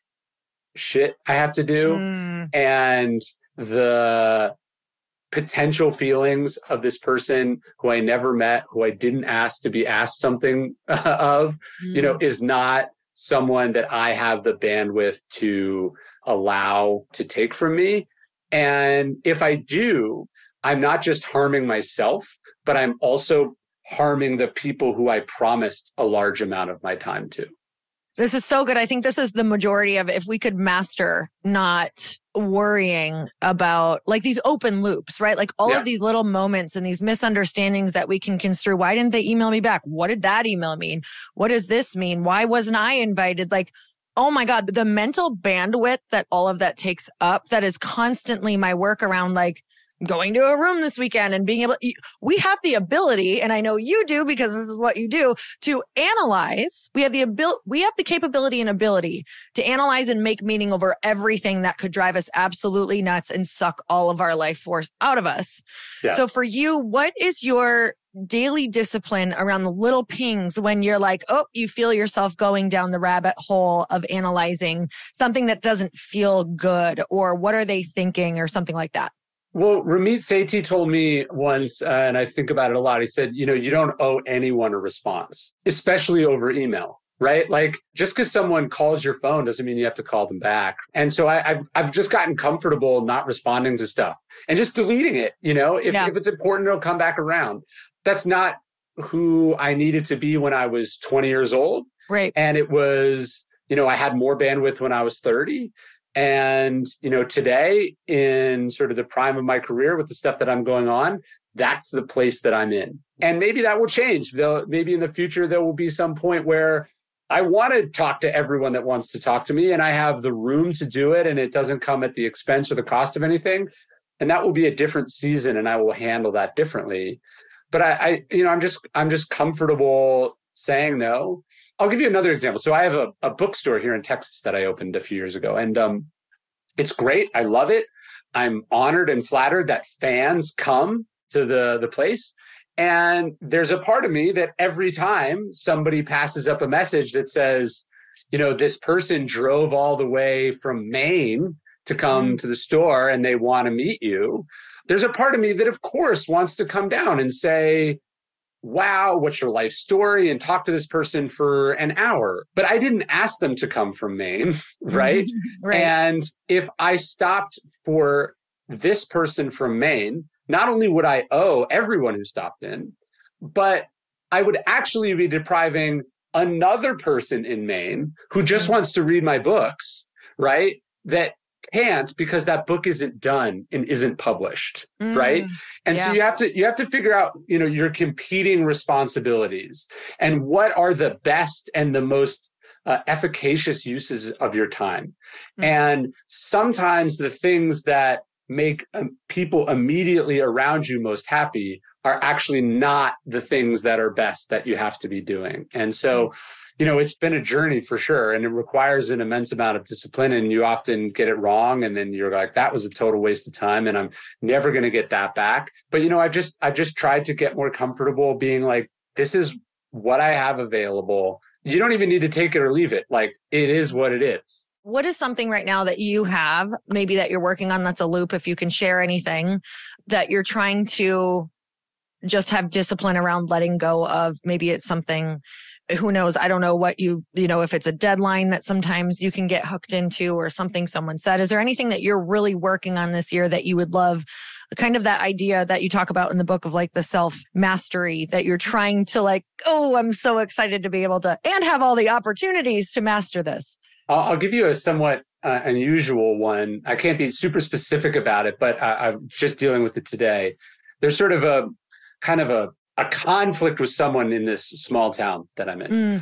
S2: shit I have to do. Mm. And the potential feelings of this person who I never met, who I didn't ask to be asked something of, mm. you know, is not someone that I have the bandwidth to allow to take from me. And if I do, I'm not just harming myself, but I'm also harming the people who I promised a large amount of my time to.
S1: This is so good. I think this is the majority of, if we could master not worrying about like these open loops, right? Like all yeah. of these little moments and these misunderstandings that we can construe. Why didn't they email me back? What did that email mean? What does this mean? Why wasn't I invited? Like, oh my God, the mental bandwidth that all of that takes up, that is constantly my work around like going to a room this weekend and being able, we have the ability, and I know you do because this is what you do, to analyze. We have the ability, we have the capability and ability to analyze and make meaning over everything that could drive us absolutely nuts and suck all of our life force out of us. Yeah. So for you, what is your daily discipline around the little pings when you're like, oh, you feel yourself going down the rabbit hole of analyzing something that doesn't feel good, or what are they thinking, or something like that?
S2: Well, Ramit Sethi told me once, uh, and I think about it a lot. He said, you know, you don't owe anyone a response, especially over email, right? Like just because someone calls your phone doesn't mean you have to call them back. And so I, I've I've just gotten comfortable not responding to stuff and just deleting it. You know, if, yeah. if it's important, it'll come back around. That's not who I needed to be when I was twenty years old.
S1: Right.
S2: And it was, you know, I had more bandwidth when I was thirty. And, you know, today in sort of the prime of my career with the stuff that I'm going on, that's the place that I'm in. And maybe that will change. Though maybe in the future, there will be some point where I want to talk to everyone that wants to talk to me, and I have the room to do it, and it doesn't come at the expense or the cost of anything. And that will be a different season, and I will handle that differently. But I, I you know, I'm just, I'm just comfortable saying no. I'll give you another example. So I have a, a bookstore here in Texas that I opened a few years ago, and um, it's great. I love it. I'm honored and flattered that fans come to the, the place. And there's a part of me that every time somebody passes up a message that says, you know, this person drove all the way from Maine to come mm. to the store and they want to meet you, there's a part of me that, of course, wants to come down and say, wow, what's your life story? And talk to this person for an hour. But I didn't ask them to come from Maine, right? right? And if I stopped for this person from Maine, not only would I owe everyone who stopped in, but I would actually be depriving another person in Maine who just wants to read my books, right? That can't because that book isn't done and isn't published, mm, right? And yeah. so you have to you have to figure out, you know, your competing responsibilities and what are the best and the most uh, efficacious uses of your time. Mm. And sometimes the things that make um, people immediately around you most happy are actually not the things that are best that you have to be doing. And so, you know, it's been a journey for sure, and it requires an immense amount of discipline, and you often get it wrong. And then you're like, that was a total waste of time and I'm never going to get that back. But, you know, I just, I just tried to get more comfortable being like, this is what I have available. You don't even need to take it or leave it. Like, it is what it is.
S1: What is something right now that you have, maybe that you're working on that's a loop, if you can share anything, that you're trying to just have discipline around letting go of? Maybe it's something, who knows? I don't know what you, you know, if it's a deadline that sometimes you can get hooked into or something someone said. Is there anything that you're really working on this year that you would love? Kind of that idea that you talk about in the book of like the self mastery that you're trying to like, oh, I'm so excited to be able to and have all the opportunities to master this.
S2: I'll give you a somewhat uh, unusual one. I can't be super specific about it, but I, I'm just dealing with it today. There's sort of a kind of a, a conflict with someone in this small town that I'm in. Mm.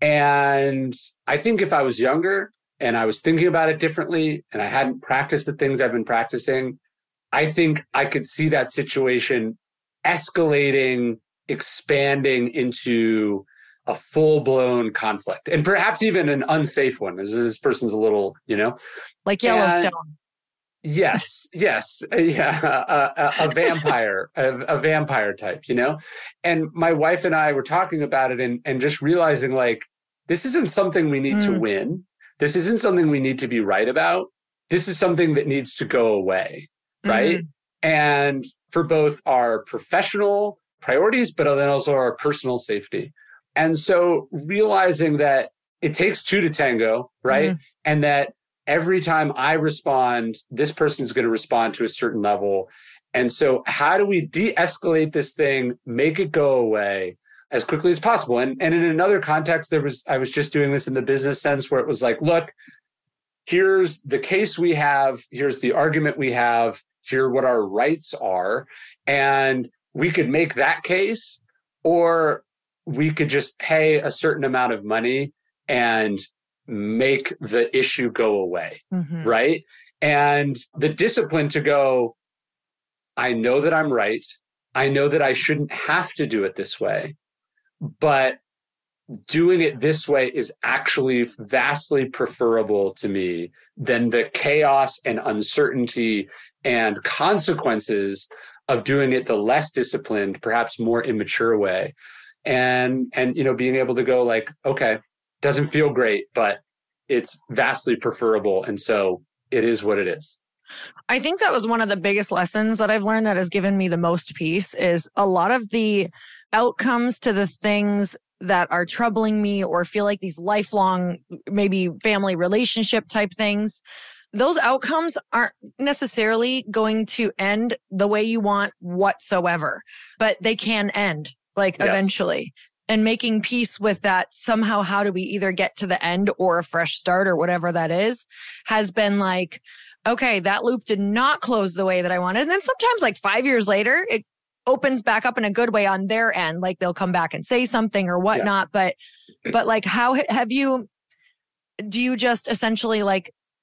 S2: And I think if I was younger and I was thinking about it differently and I hadn't practiced the things I've been practicing, I think I could see that situation escalating, expanding into a full-blown conflict, and perhaps even an unsafe one. This, this person's a little, you know,
S1: like Yellowstone.
S2: And yes, yes, yeah, a, a, a vampire, a, a vampire type, you know. And my wife and I were talking about it, and and just realizing like this isn't something we need mm. to win. This isn't something we need to be right about. This is something that needs to go away, right? Mm. And for both our professional priorities, but then also our personal safety. And so realizing that it takes two to tango, right? Mm-hmm. And that every time I respond, this person is going to respond to a certain level. And so how do we de-escalate this thing, make it go away as quickly as possible? And, and in another context, there was I was just doing this in the business sense where it was like, look, here's the case we have, here's the argument we have, here are what our rights are. And we could make that case, or we could just pay a certain amount of money and make the issue go away, mm-hmm. right? And the discipline to go, I know that I'm right. I know that I shouldn't have to do it this way, but doing it this way is actually vastly preferable to me than the chaos and uncertainty and consequences of doing it the less disciplined, perhaps more immature way. And, and, you know, being able to go like, okay, doesn't feel great, but it's vastly preferable. And so it is what it is.
S1: I think that was one of the biggest lessons that I've learned that has given me the most peace is a lot of the outcomes to the things that are troubling me or feel like these lifelong, maybe family relationship type things. Those outcomes aren't necessarily going to end the way you want whatsoever, but they can end. Like yes. eventually, and making peace with that somehow, how do we either get to the end or a fresh start or whatever that is, has been like, okay, that loop did not close the way that I wanted. And then sometimes like five years later, it opens back up in a good way on their end. Like they'll come back and say something or whatnot. Yeah. But, but like, how have you, do you just essentially like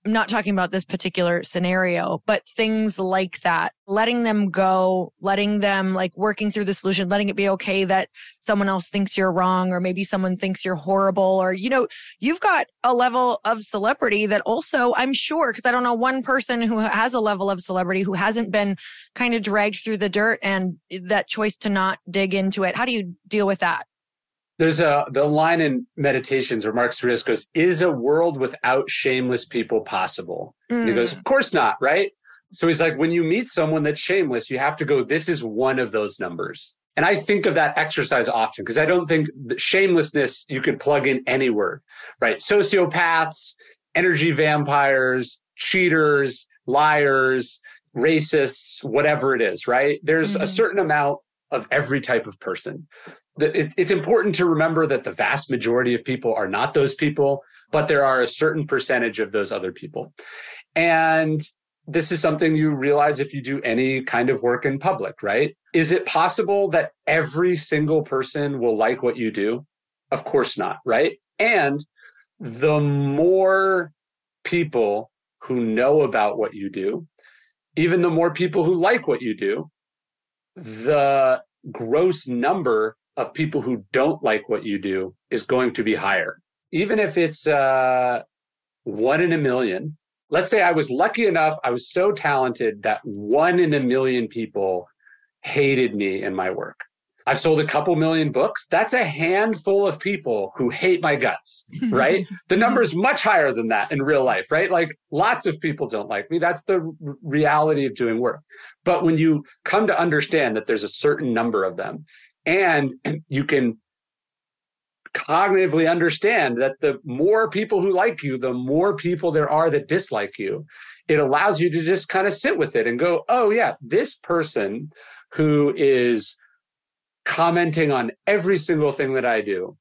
S1: I'm not talking about this particular scenario, but things like that, letting them go, letting them like working through the solution, letting it be okay that someone else thinks you're wrong, or maybe someone thinks you're horrible, or, you know, you've got a level of celebrity that also, I'm sure, because I don't know one person who has a level of celebrity who hasn't been kind of dragged through the dirt, and that choice to not dig into it. How do you deal with that?
S2: There's a the line in Meditations where Marcus Aurelius goes, "Is a world without shameless people possible?" Mm. And he goes, "Of course not, right?" So he's like, when you meet someone that's shameless, you have to go, this is one of those numbers. And I think of that exercise often because I don't think that shamelessness, you could plug in any word, right? Sociopaths, energy vampires, cheaters, liars, racists, whatever it is, right? There's mm-hmm. a certain amount of every type of person. It's important to remember that the vast majority of people are not those people, but there are a certain percentage of those other people. And this is something you realize if you do any kind of work in public, right? Is it possible that every single person will like what you do? Of course not, right? And the more people who know about what you do, even the more people who like what you do, the gross number of people who don't like what you do is going to be higher. Even if it's uh, one in a million, let's say I was lucky enough, I was so talented that one in a million people hated me and my work. I've sold a couple million books. That's a handful of people who hate my guts, right? The number is much higher than that in real life, right? Like lots of people don't like me. That's the r- reality of doing work. But when you come to understand that there's a certain number of them, and you can cognitively understand that the more people who like you, the more people there are that dislike you, it allows you to just kind of sit with it and go, oh yeah, this person who is commenting on every single thing that I do,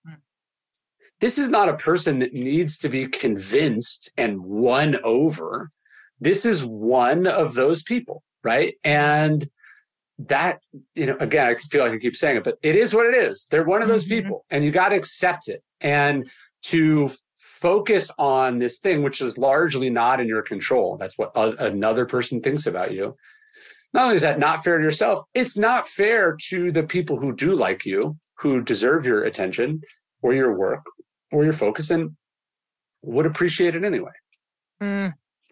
S2: this is not a person that needs to be convinced and won over. This is one of those people, right? And that, you know, again, I feel like I keep saying it, but it is what it is. They're one of those mm-hmm. people, and you got to accept it. And to focus on this thing, which is largely not in your control. That's what a- another person thinks about you. Not only is that not fair to yourself, it's not fair to the people who do like you, who deserve your attention or your work or your focus and would appreciate it anyway.
S1: Mm.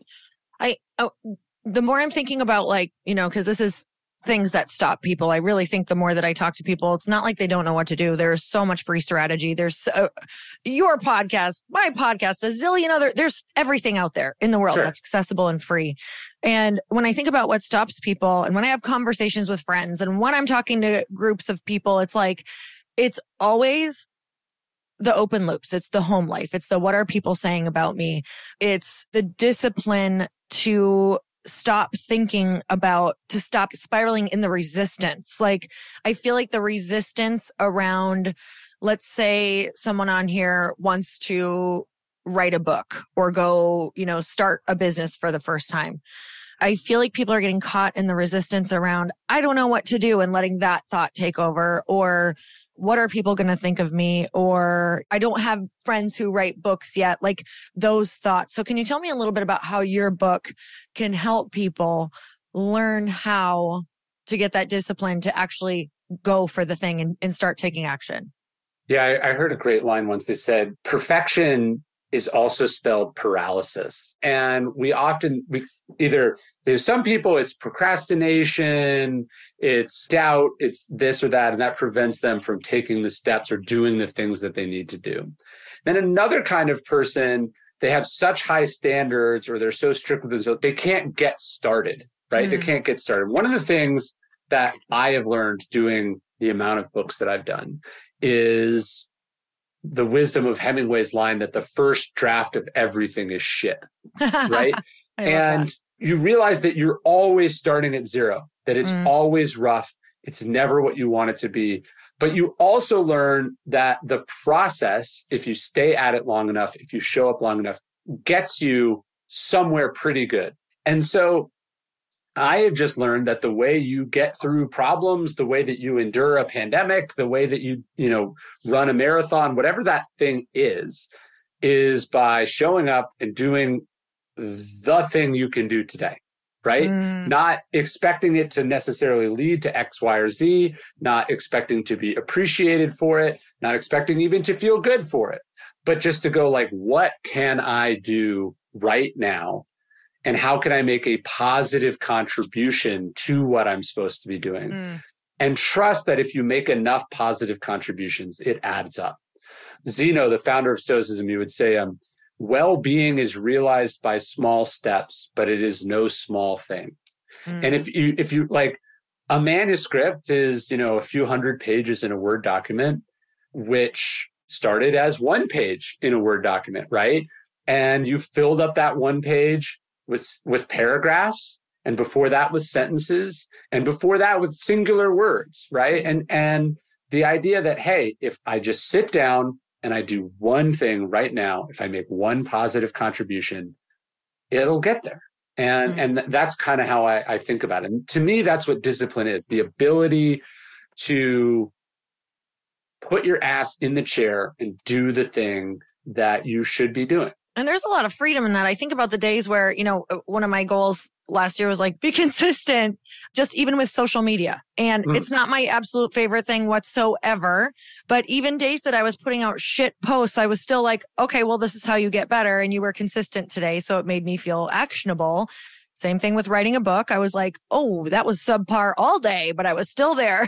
S1: I, oh, the more I'm thinking about, like, you know, because this is things that stop people. I really think the more that I talk to people, it's not like they don't know what to do. There's so much free strategy. There's uh, your podcast, my podcast, a zillion other, there's everything out there in the world sure. that's accessible and free. And when I think about what stops people, and when I have conversations with friends, and when I'm talking to groups of people, it's like, it's always the open loops. It's the home life. It's the, what are people saying about me? It's the discipline to stop thinking about, to stop spiraling in the resistance. Like, I feel like the resistance around, let's say someone on here wants to write a book or go, you know, start a business for the first time. I feel like people are getting caught in the resistance around, I don't know what to do, and letting that thought take over, or what are people going to think of me? Or I don't have friends who write books yet, like those thoughts. So can you tell me a little bit about how your book can help people learn how to get that discipline to actually go for the thing and, and start taking action?
S2: Yeah, I, I heard a great line once. They said, perfection is also spelled paralysis. And we often, we either, there's some people, it's procrastination, it's doubt, it's this or that, and that prevents them from taking the steps or doing the things that they need to do. Then another kind of person, they have such high standards, or they're so strict with themselves, they can't get started, right? Mm. They can't get started. One of the things that I have learned doing the amount of books that I've done is the wisdom of Hemingway's line that the first draft of everything is shit, right? And that. You realize that you're always starting at zero, that it's mm. always rough. It's never what you want it to be. But you also learn that the process, if you stay at it long enough, if you show up long enough, gets you somewhere pretty good. And so I have just learned that the way you get through problems, the way that you endure a pandemic, the way that you, you know, run a marathon, whatever that thing is, is by showing up and doing the thing you can do today, right?
S1: Mm.
S2: Not expecting it to necessarily lead to X, Y, or Z, not expecting to be appreciated for it, not expecting even to feel good for it, but just to go like, what can I do right now? And how can I make a positive contribution to what I'm supposed to be doing?
S1: Mm.
S2: And trust that if you make enough positive contributions, it adds up. Zeno, the founder of Stoicism, you would say, um, well-being is realized by small steps, but it is no small thing.
S1: Mm.
S2: And if you, if you like, a manuscript is, you know, a few hundred pages in a Word document, which started as one page in a Word document, right? And you filled up that one page with, with paragraphs, and before that with sentences, and before that with singular words, right? And, and the idea that, hey, if I just sit down and I do one thing right now, if I make one positive contribution, it'll get there. And, mm. and that's kind of how I, I think about it. And to me, that's what discipline is, the ability to put your ass in the chair and do the thing that you should be doing.
S1: And there's a lot of freedom in that. I think about the days where, you know, one of my goals last year was like, be consistent, just even with social media. And mm. it's not my absolute favorite thing whatsoever. But even days that I was putting out shit posts, I was still like, okay, well, this is how you get better. And you were consistent today. So it made me feel actionable. Same thing with writing a book. I was like, oh, that was subpar all day, but I was still there.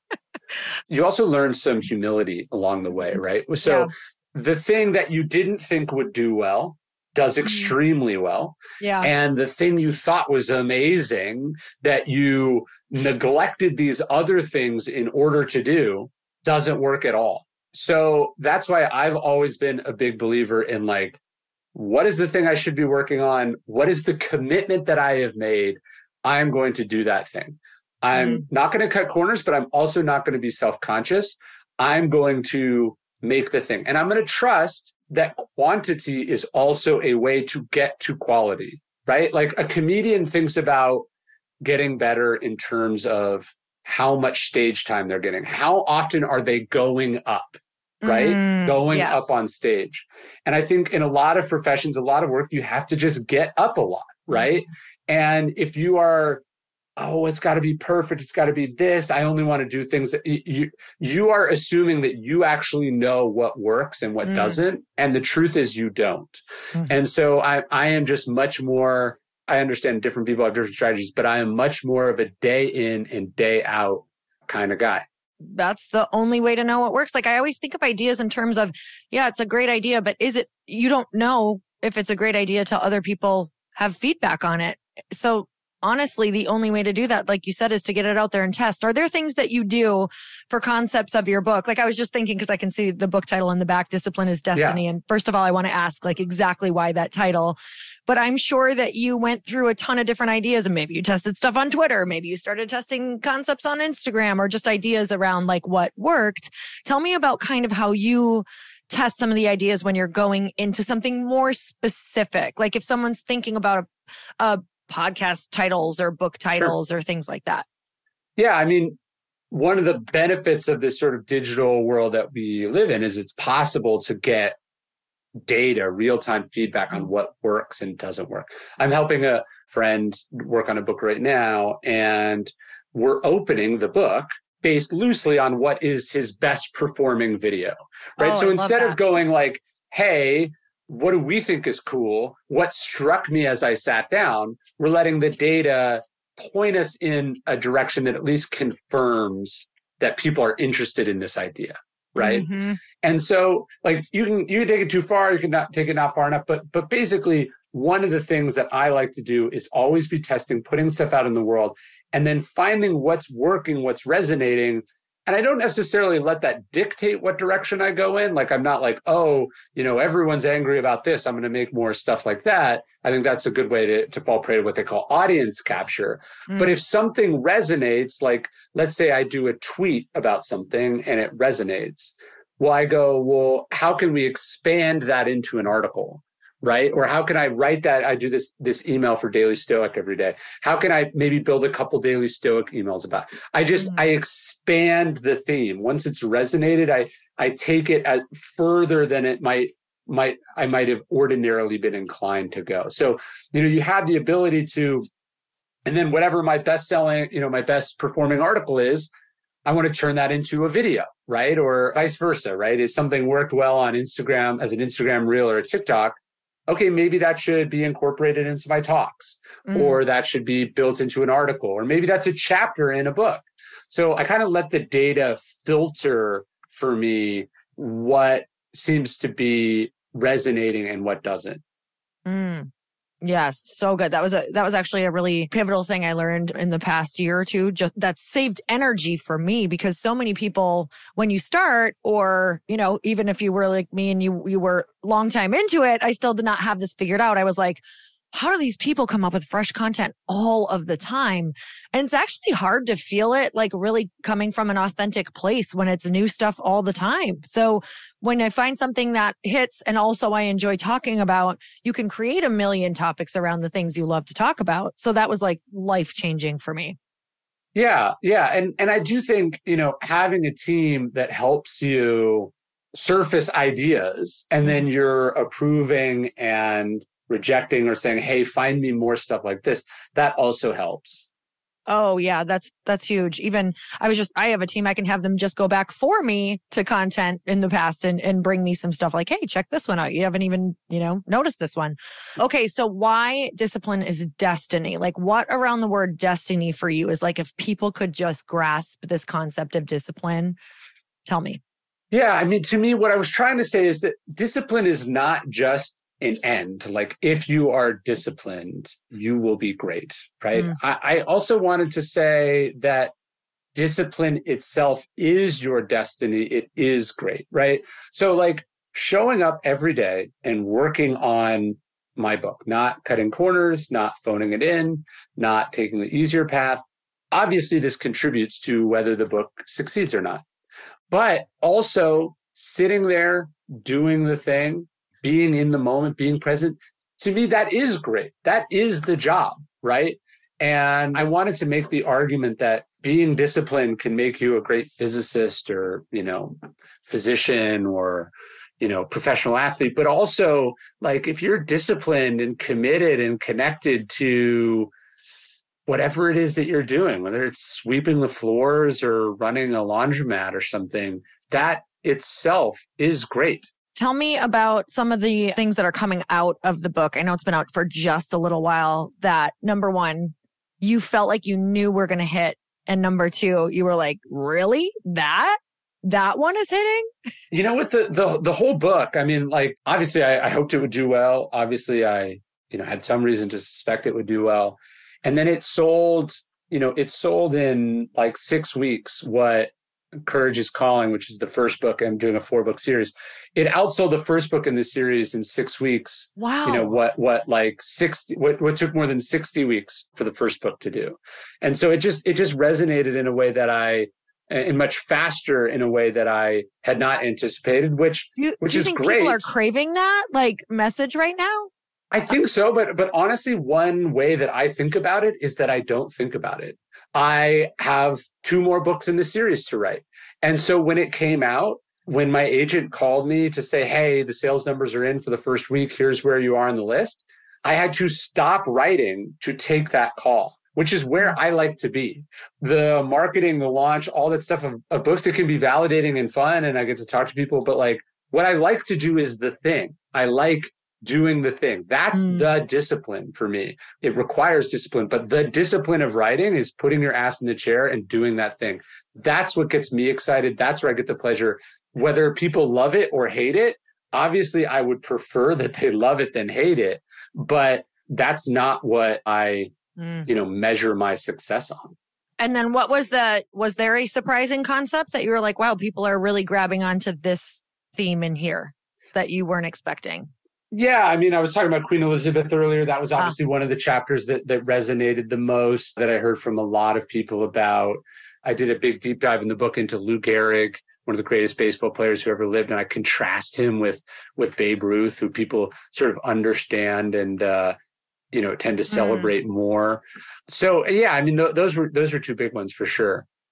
S2: You also learn some humility along the way, right? So yeah. The thing that you didn't think would do well does extremely well.
S1: Yeah.
S2: And the thing you thought was amazing that you neglected these other things in order to do doesn't work at all. So that's why I've always been a big believer in like, what is the thing I should be working on? What is the commitment that I have made? I'm going to do that thing. I'm mm. not going to cut corners, but I'm also not going to be self-conscious. I'm going to make the thing. And I'm going to trust that quantity is also a way to get to quality, right? Like a comedian thinks about getting better in terms of how much stage time they're getting. How often are they going up, right?
S1: Mm,
S2: going
S1: yes.
S2: up on stage. And I think in a lot of professions, a lot of work, you have to just get up a lot, right? Mm. And if you are oh, it's got to be perfect. It's got to be this. I only want to do things that you, you are assuming that you actually know what works and what mm. doesn't. And the truth is you don't. Mm. And so I, I am just much more, I understand different people have different strategies, but I am much more of a day in and day out kind of guy.
S1: That's the only way to know what works. Like I always think of ideas in terms of, yeah, it's a great idea, but is it, you don't know if it's a great idea till other people have feedback on it. So honestly, the only way to do that, like you said, is to get it out there and test. Are there things that you do for concepts of your book? Like I was just thinking, because I can see the book title in the back, Discipline is Destiny. Yeah. And first of all, I want to ask like exactly why that title. But I'm sure that you went through a ton of different ideas and maybe you tested stuff on Twitter. Maybe you started testing concepts on Instagram or just ideas around like what worked. Tell me about kind of how you test some of the ideas when you're going into something more specific. Like if someone's thinking about a, a podcast titles or book titles sure. or things like that.
S2: Yeah. I mean, one of the benefits of this sort of digital world that we live in is it's possible to get data, real-time feedback on what works and doesn't work. I'm helping a friend work on a book right now, and we're opening the book based loosely on what is his best performing video, right?
S1: Oh,
S2: so
S1: I
S2: instead
S1: love
S2: of going like, hey, what do we think is cool? What struck me as I sat down? We're letting the data point us in a direction that at least confirms that people are interested in this idea, right?
S1: Mm-hmm.
S2: And so, like, you can you can take it too far, you can not take it not far enough. But but basically, one of the things that I like to do is always be testing, putting stuff out in the world, and then finding what's working, what's resonating. And I don't necessarily let that dictate what direction I go in. Like, I'm not like, oh, you know, everyone's angry about this, I'm going to make more stuff like that. I think that's a good way to, to fall prey to what they call audience capture. Mm. But if something resonates, like, let's say I do a tweet about something and it resonates. Well, I go, well, how can we expand that into an article? Right? Or how can I write that? I do this, this email for Daily Stoic every day. How can I maybe build a couple Daily Stoic emails about it? I just, mm-hmm. I expand the theme. Once it's resonated, I, I take it at further than it might might I might have ordinarily been inclined to go. So, you know, you have the ability to, and then whatever my best selling, you know, my best performing article is, I want to turn that into a video, right? Or vice versa, right? If something worked well on Instagram as an Instagram reel or a TikTok, okay, maybe that should be incorporated into my talks, mm. or that should be built into an article, or maybe that's a chapter in a book. So I kind of let the data filter for me what seems to be resonating and what doesn't.
S1: Mm. Yes, so good. That was a that was actually a really pivotal thing I learned in the past year or two. Just that saved energy for me, because so many people, when you start, or you know, even if you were like me and you you were long time into it, I still did not have this figured out. I was like, how do these people come up with fresh content all of the time? And it's actually hard to feel it like really coming from an authentic place when it's new stuff all the time. So when I find something that hits and also I enjoy talking about, you can create a million topics around the things you love to talk about. So that was like life-changing for me.
S2: Yeah, yeah. And and I do think, you know, having a team that helps you surface ideas and then you're approving and rejecting or saying, hey, find me more stuff like this, that also helps.
S1: Oh yeah, that's that's huge. Even I was just I have a team, I can have them just go back for me to content in the past and, and bring me some stuff like, hey, check this one out. You haven't even, you know, noticed this one. Okay, so why discipline is destiny? Like what around the word destiny for you is like, if people could just grasp this concept of discipline, tell me.
S2: Yeah, I mean, to me, what I was trying to say is that discipline is not just an end. Like if you are disciplined, you will be great, right? Mm. I, I also wanted to say that discipline itself is your destiny. It is great, right? So like showing up every day and working on my book, not cutting corners, not phoning it in, not taking the easier path. Obviously, this contributes to whether the book succeeds or not. But also sitting there, doing the thing, being in the moment, being present, to me, that is great. That is the job, right? And I wanted to make the argument that being disciplined can make you a great physicist or, you know, physician or, you know, professional athlete. But also, like, if you're disciplined and committed and connected to whatever it is that you're doing, whether it's sweeping the floors or running a laundromat or something, that itself is great.
S1: Tell me about some of the things that are coming out of the book. I know it's been out for just a little while that, number one, you felt like you knew we're going to hit. And number two, you were like, really? That? That one is hitting?
S2: You know what? The the, the whole book, I mean, like, obviously, I, I hoped it would do well. Obviously, I, you know, had some reason to suspect it would do well. And then it sold, you know, it sold in like six weeks what Courage is Calling, which is the first book. I'm doing a four book series. It outsold the first book in this series in six weeks.
S1: Wow.
S2: You know, what, what like sixty, what, what took more than sixty weeks for the first book to do. And so it just, it just resonated in a way that I, and much faster in a way that I had not anticipated, which,
S1: you,
S2: which
S1: do you
S2: is
S1: think
S2: great.
S1: People are craving that like message right now?
S2: I think so. But, but honestly, one way that I think about it is that I don't think about it. I have two more books in the series to write. And so when it came out, when my agent called me to say, hey, the sales numbers are in for the first week, here's where you are on the list, I had to stop writing to take that call, which is where I like to be. The marketing, the launch, all that stuff of, of books, it can be validating and fun, and I get to talk to people. But like, what I like to do is the thing. I like doing the thing. That's mm. the discipline for me. It requires discipline, but the discipline of writing is putting your ass in the chair and doing that thing. That's what gets me excited. That's where I get the pleasure. Whether people love it or hate it, obviously I would prefer that they love it than hate it, but that's not what I, mm. you know, measure my success on.
S1: And then what was the, was there a surprising concept that you were like, wow, people are really grabbing onto this theme in here that you weren't expecting?
S2: Yeah, I mean, I was talking about Queen Elizabeth earlier. That was obviously ah. one of the chapters that that resonated the most, that I heard from a lot of people about. I did a big deep dive in the book into Lou Gehrig, one of the greatest baseball players who ever lived, and I contrast him with with Babe Ruth, who people sort of understand and uh, you know tend to celebrate mm. more. So yeah, I mean, th- those were those were two big ones for sure.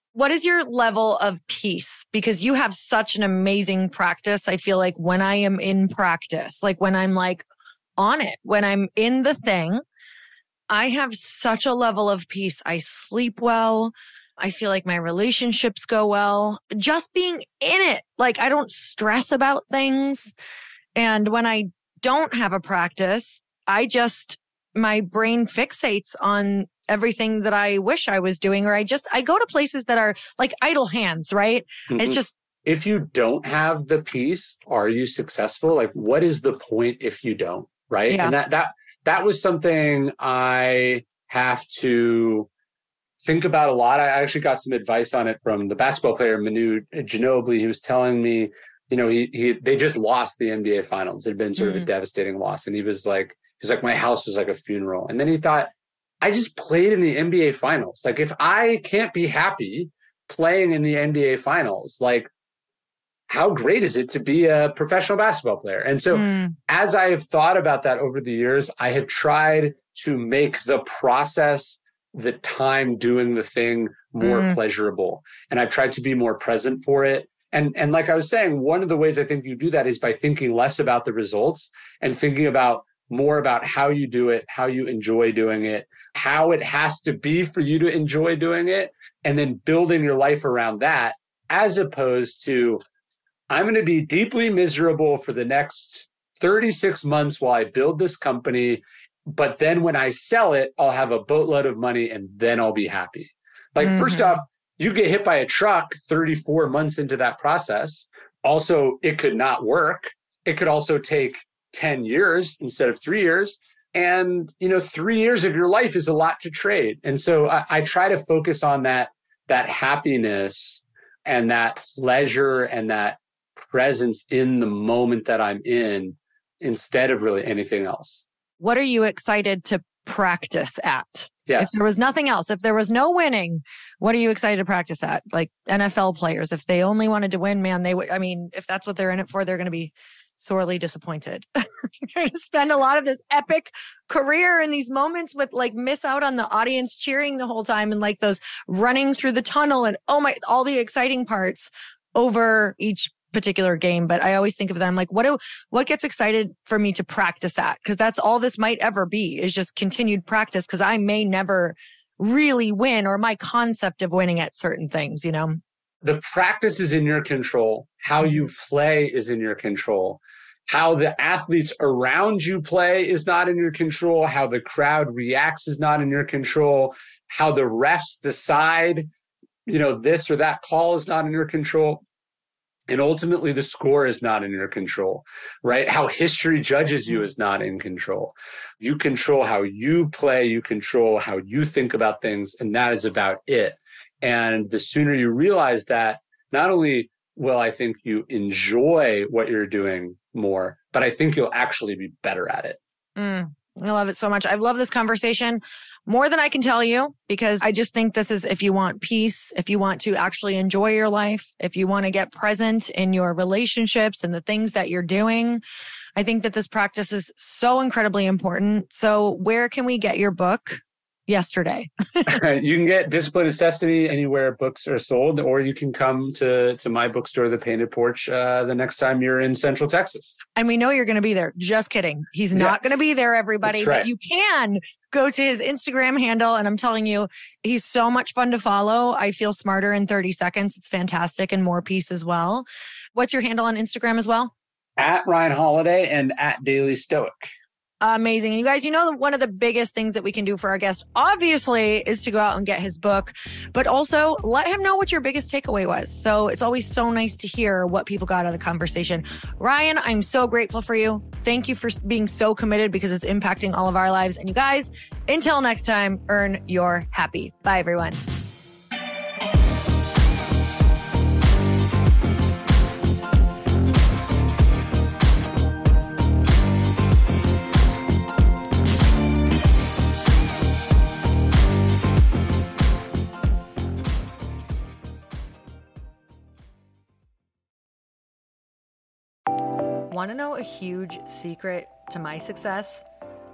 S1: What is your level of peace? Because you have such an amazing practice. I feel like when I am in practice, like when I'm like on it, when I'm in the thing, I have such a level of peace. I sleep well. I feel like my relationships go well. Just being in it. Like I don't stress about things. And when I don't have a practice, I just, my brain fixates on everything that I wish I was doing, or I just, I go to places that are like idle hands, right? Mm-hmm. It's just.
S2: If you don't have the peace, are you successful? Like, what is the point if you don't, right? Yeah. And that, that, that was something I have to think about a lot. I actually got some advice on it from the basketball player, Manu Ginobili. He was telling me, you know, he, he, they just lost the N B A finals. It had been sort mm-hmm. of a devastating loss. And he was like, he was like, my house was like a funeral. And then he thought, I just played in the N B A finals. Like if I can't be happy playing in the N B A finals, like how great is it to be a professional basketball player? And so mm. as I have thought about that over the years, I have tried to make the process, the time doing the thing more mm. pleasurable. And I've tried to be more present for it. And, and like I was saying, one of the ways I think you do that is by thinking less about the results and thinking about more about how you do it, how you enjoy doing it, how it has to be for you to enjoy doing it, and then building your life around that, as opposed to, I'm going to be deeply miserable for the next thirty-six months while I build this company, but then when I sell it, I'll have a boatload of money and then I'll be happy. Like, mm-hmm. first off, you get hit by a truck thirty-four months into that process. Also, it could not work. It could also take ten years instead of three years. And, you know, three years of your life is a lot to trade. And so I, I try to focus on that, that happiness and that pleasure and that presence in the moment that I'm in instead of really anything else.
S1: What are you excited to practice at?
S2: Yes.
S1: If there was nothing else, if there was no winning, what are you excited to practice at? Like N F L players, if they only wanted to win, man, they would, I mean, if that's what they're in it for, they're going to be sorely disappointed. You're going to spend a lot of this epic career in these moments with like miss out on the audience cheering the whole time and like those running through the tunnel and oh my, all the exciting parts over each particular game. But I always think of them like, what do, what gets excited for me to practice at? Because that's all this might ever be is just continued practice. Because I may never really win, or my concept of winning at certain things, you know?
S2: The practice is in your control. How you play is in your control. How the athletes around you play is not in your control. How the crowd reacts is not in your control. How the refs decide, you know, this or that call is not in your control. And ultimately, the score is not in your control, right? How history judges you is not in control. You control how you play. You control how you think about things. And that is about it. And the sooner you realize that, not only will I think you enjoy what you're doing more, but I think you'll actually be better at it.
S1: Mm, I love it so much. I love this conversation more than I can tell you, because I just think this is, if you want peace, if you want to actually enjoy your life, if you want to get present in your relationships and the things that you're doing, I think that this practice is so incredibly important. So where can we get your book? Yesterday.
S2: You can get Discipline is Destiny anywhere books are sold, or you can come to, to my bookstore, The Painted Porch, uh, the next time you're in Central Texas.
S1: And we know you're going to be there. Just kidding. He's yeah. not going to be there, everybody. Right. But you can go to his Instagram handle. And I'm telling you, he's so much fun to follow. I feel smarter in thirty seconds. It's fantastic, and more peace as well. What's your handle on Instagram as well?
S2: At Ryan Holiday and at Daily Stoic.
S1: Amazing. And you guys, you know, one of the biggest things that we can do for our guest, obviously, is to go out and get his book, but also let him know what your biggest takeaway was. So it's always so nice to hear what people got out of the conversation. Ryan, I'm so grateful for you. Thank you for being so committed, because it's impacting all of our lives. And you guys, until next time, earn your happy. Bye, everyone. Want to know a huge secret to my success? Okay,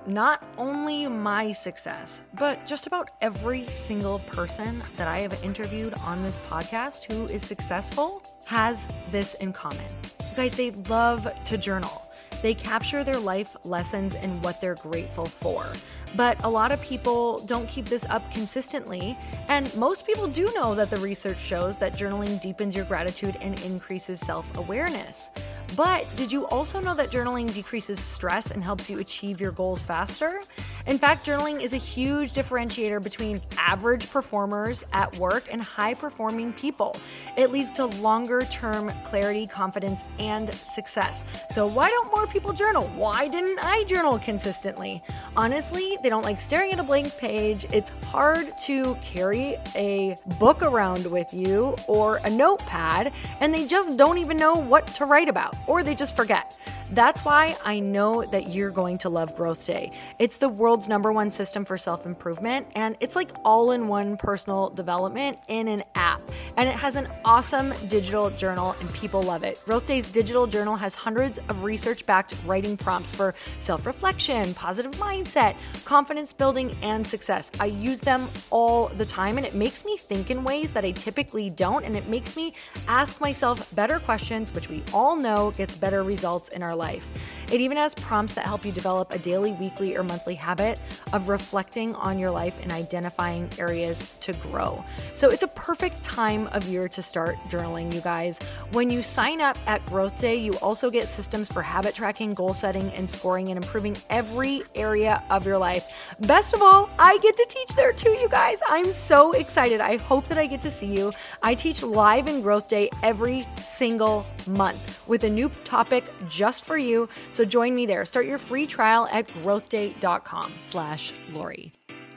S1: not only my success, but just about every single person that I have interviewed on this podcast who is successful has this in common. You guys, they love to journal. They capture their life lessons and what they're grateful for. But a lot of people don't keep this up consistently. And most people do know that the research shows that journaling deepens your gratitude and increases self-awareness. But did you also know that journaling decreases stress and helps you achieve your goals faster? In fact, journaling is a huge differentiator between average performers at work and high-performing people. It leads to longer-term clarity, confidence, and success. So why don't more people journal? Why didn't I journal consistently? Honestly, they don't like staring at a blank page. It's hard to carry a book around with you or a notepad, and they just don't even know what to write about, or they just forget. That's why I know that you're going to love Growth Day. It's the world's number one system for self-improvement, and it's like all-in-one personal development in an app. And it has an awesome digital journal, and people love it. Growth Day's digital journal has hundreds of research-backed writing prompts for self-reflection, positive mindset, confidence building, and success. I use them all the time, and it makes me think in ways that I typically don't, and it makes me ask myself better questions, which we all know gets better results in our life. It even has prompts that help you develop a daily, weekly, or monthly habit of reflecting on your life and identifying areas to grow. So it's a perfect time of year to start journaling, you guys. When you sign up at Growth Day, you also get systems for habit tracking, goal setting, and scoring, and improving every area of your life. Best of all, I get to teach there too, you guys. I'm so excited. I hope that I get to see you. I teach live in Growth Day every single month with a new topic just for you. So join me there. Start your free trial at growthday.com slash Lori.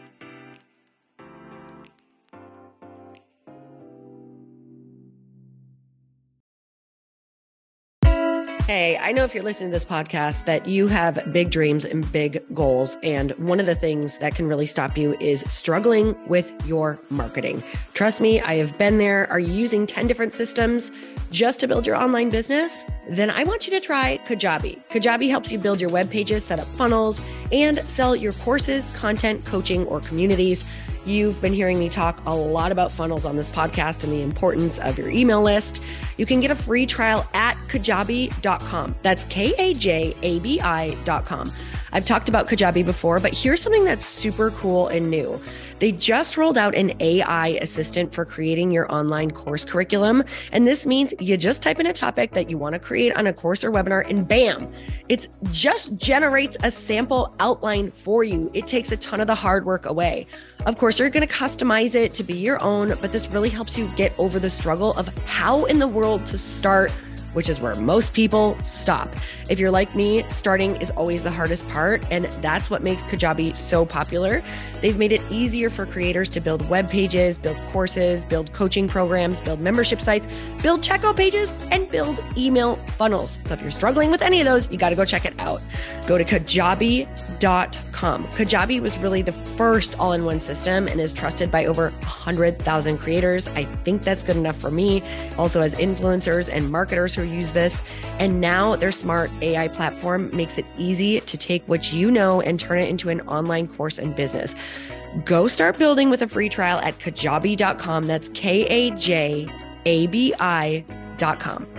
S3: Hey, I know if you're listening to this podcast that you have big dreams and big goals. And one of the things that can really stop you is struggling with your marketing. Trust me, I have been there. Are you using ten different systems just to build your online business? Then I want you to try Kajabi. Kajabi helps you build your web pages, set up funnels, and sell your courses, content, coaching, or communities. You've been hearing me talk a lot about funnels on this podcast and the importance of your email list. You can get a free trial at kajabi dot com. That's K A J A B I dot com. I've talked about Kajabi before, but here's something that's super cool and new. They just rolled out an A I assistant for creating your online course curriculum. And this means you just type in a topic that you want to create on a course or webinar, and bam, it just generates a sample outline for you. It takes a ton of the hard work away. Of course, you're going to customize it to be your own, but this really helps you get over the struggle of how in the world to start, which is where most people stop. If you're like me, starting is always the hardest part, and that's what makes Kajabi so popular. They've made it easier for creators to build web pages, build courses, build coaching programs, build membership sites, build checkout pages, and build email funnels. So if you're struggling with any of those, you got to go check it out. Go to kajabi dot com. Kajabi was really the first all-in-one system and is trusted by over one hundred thousand creators. I think that's good enough for me. Also has influencers and marketers who use this. And now their smart A I platform makes it easy to take what you know and turn it into an online course and business. Go start building with a free trial at kajabi dot com. That's K A J A B I dot com.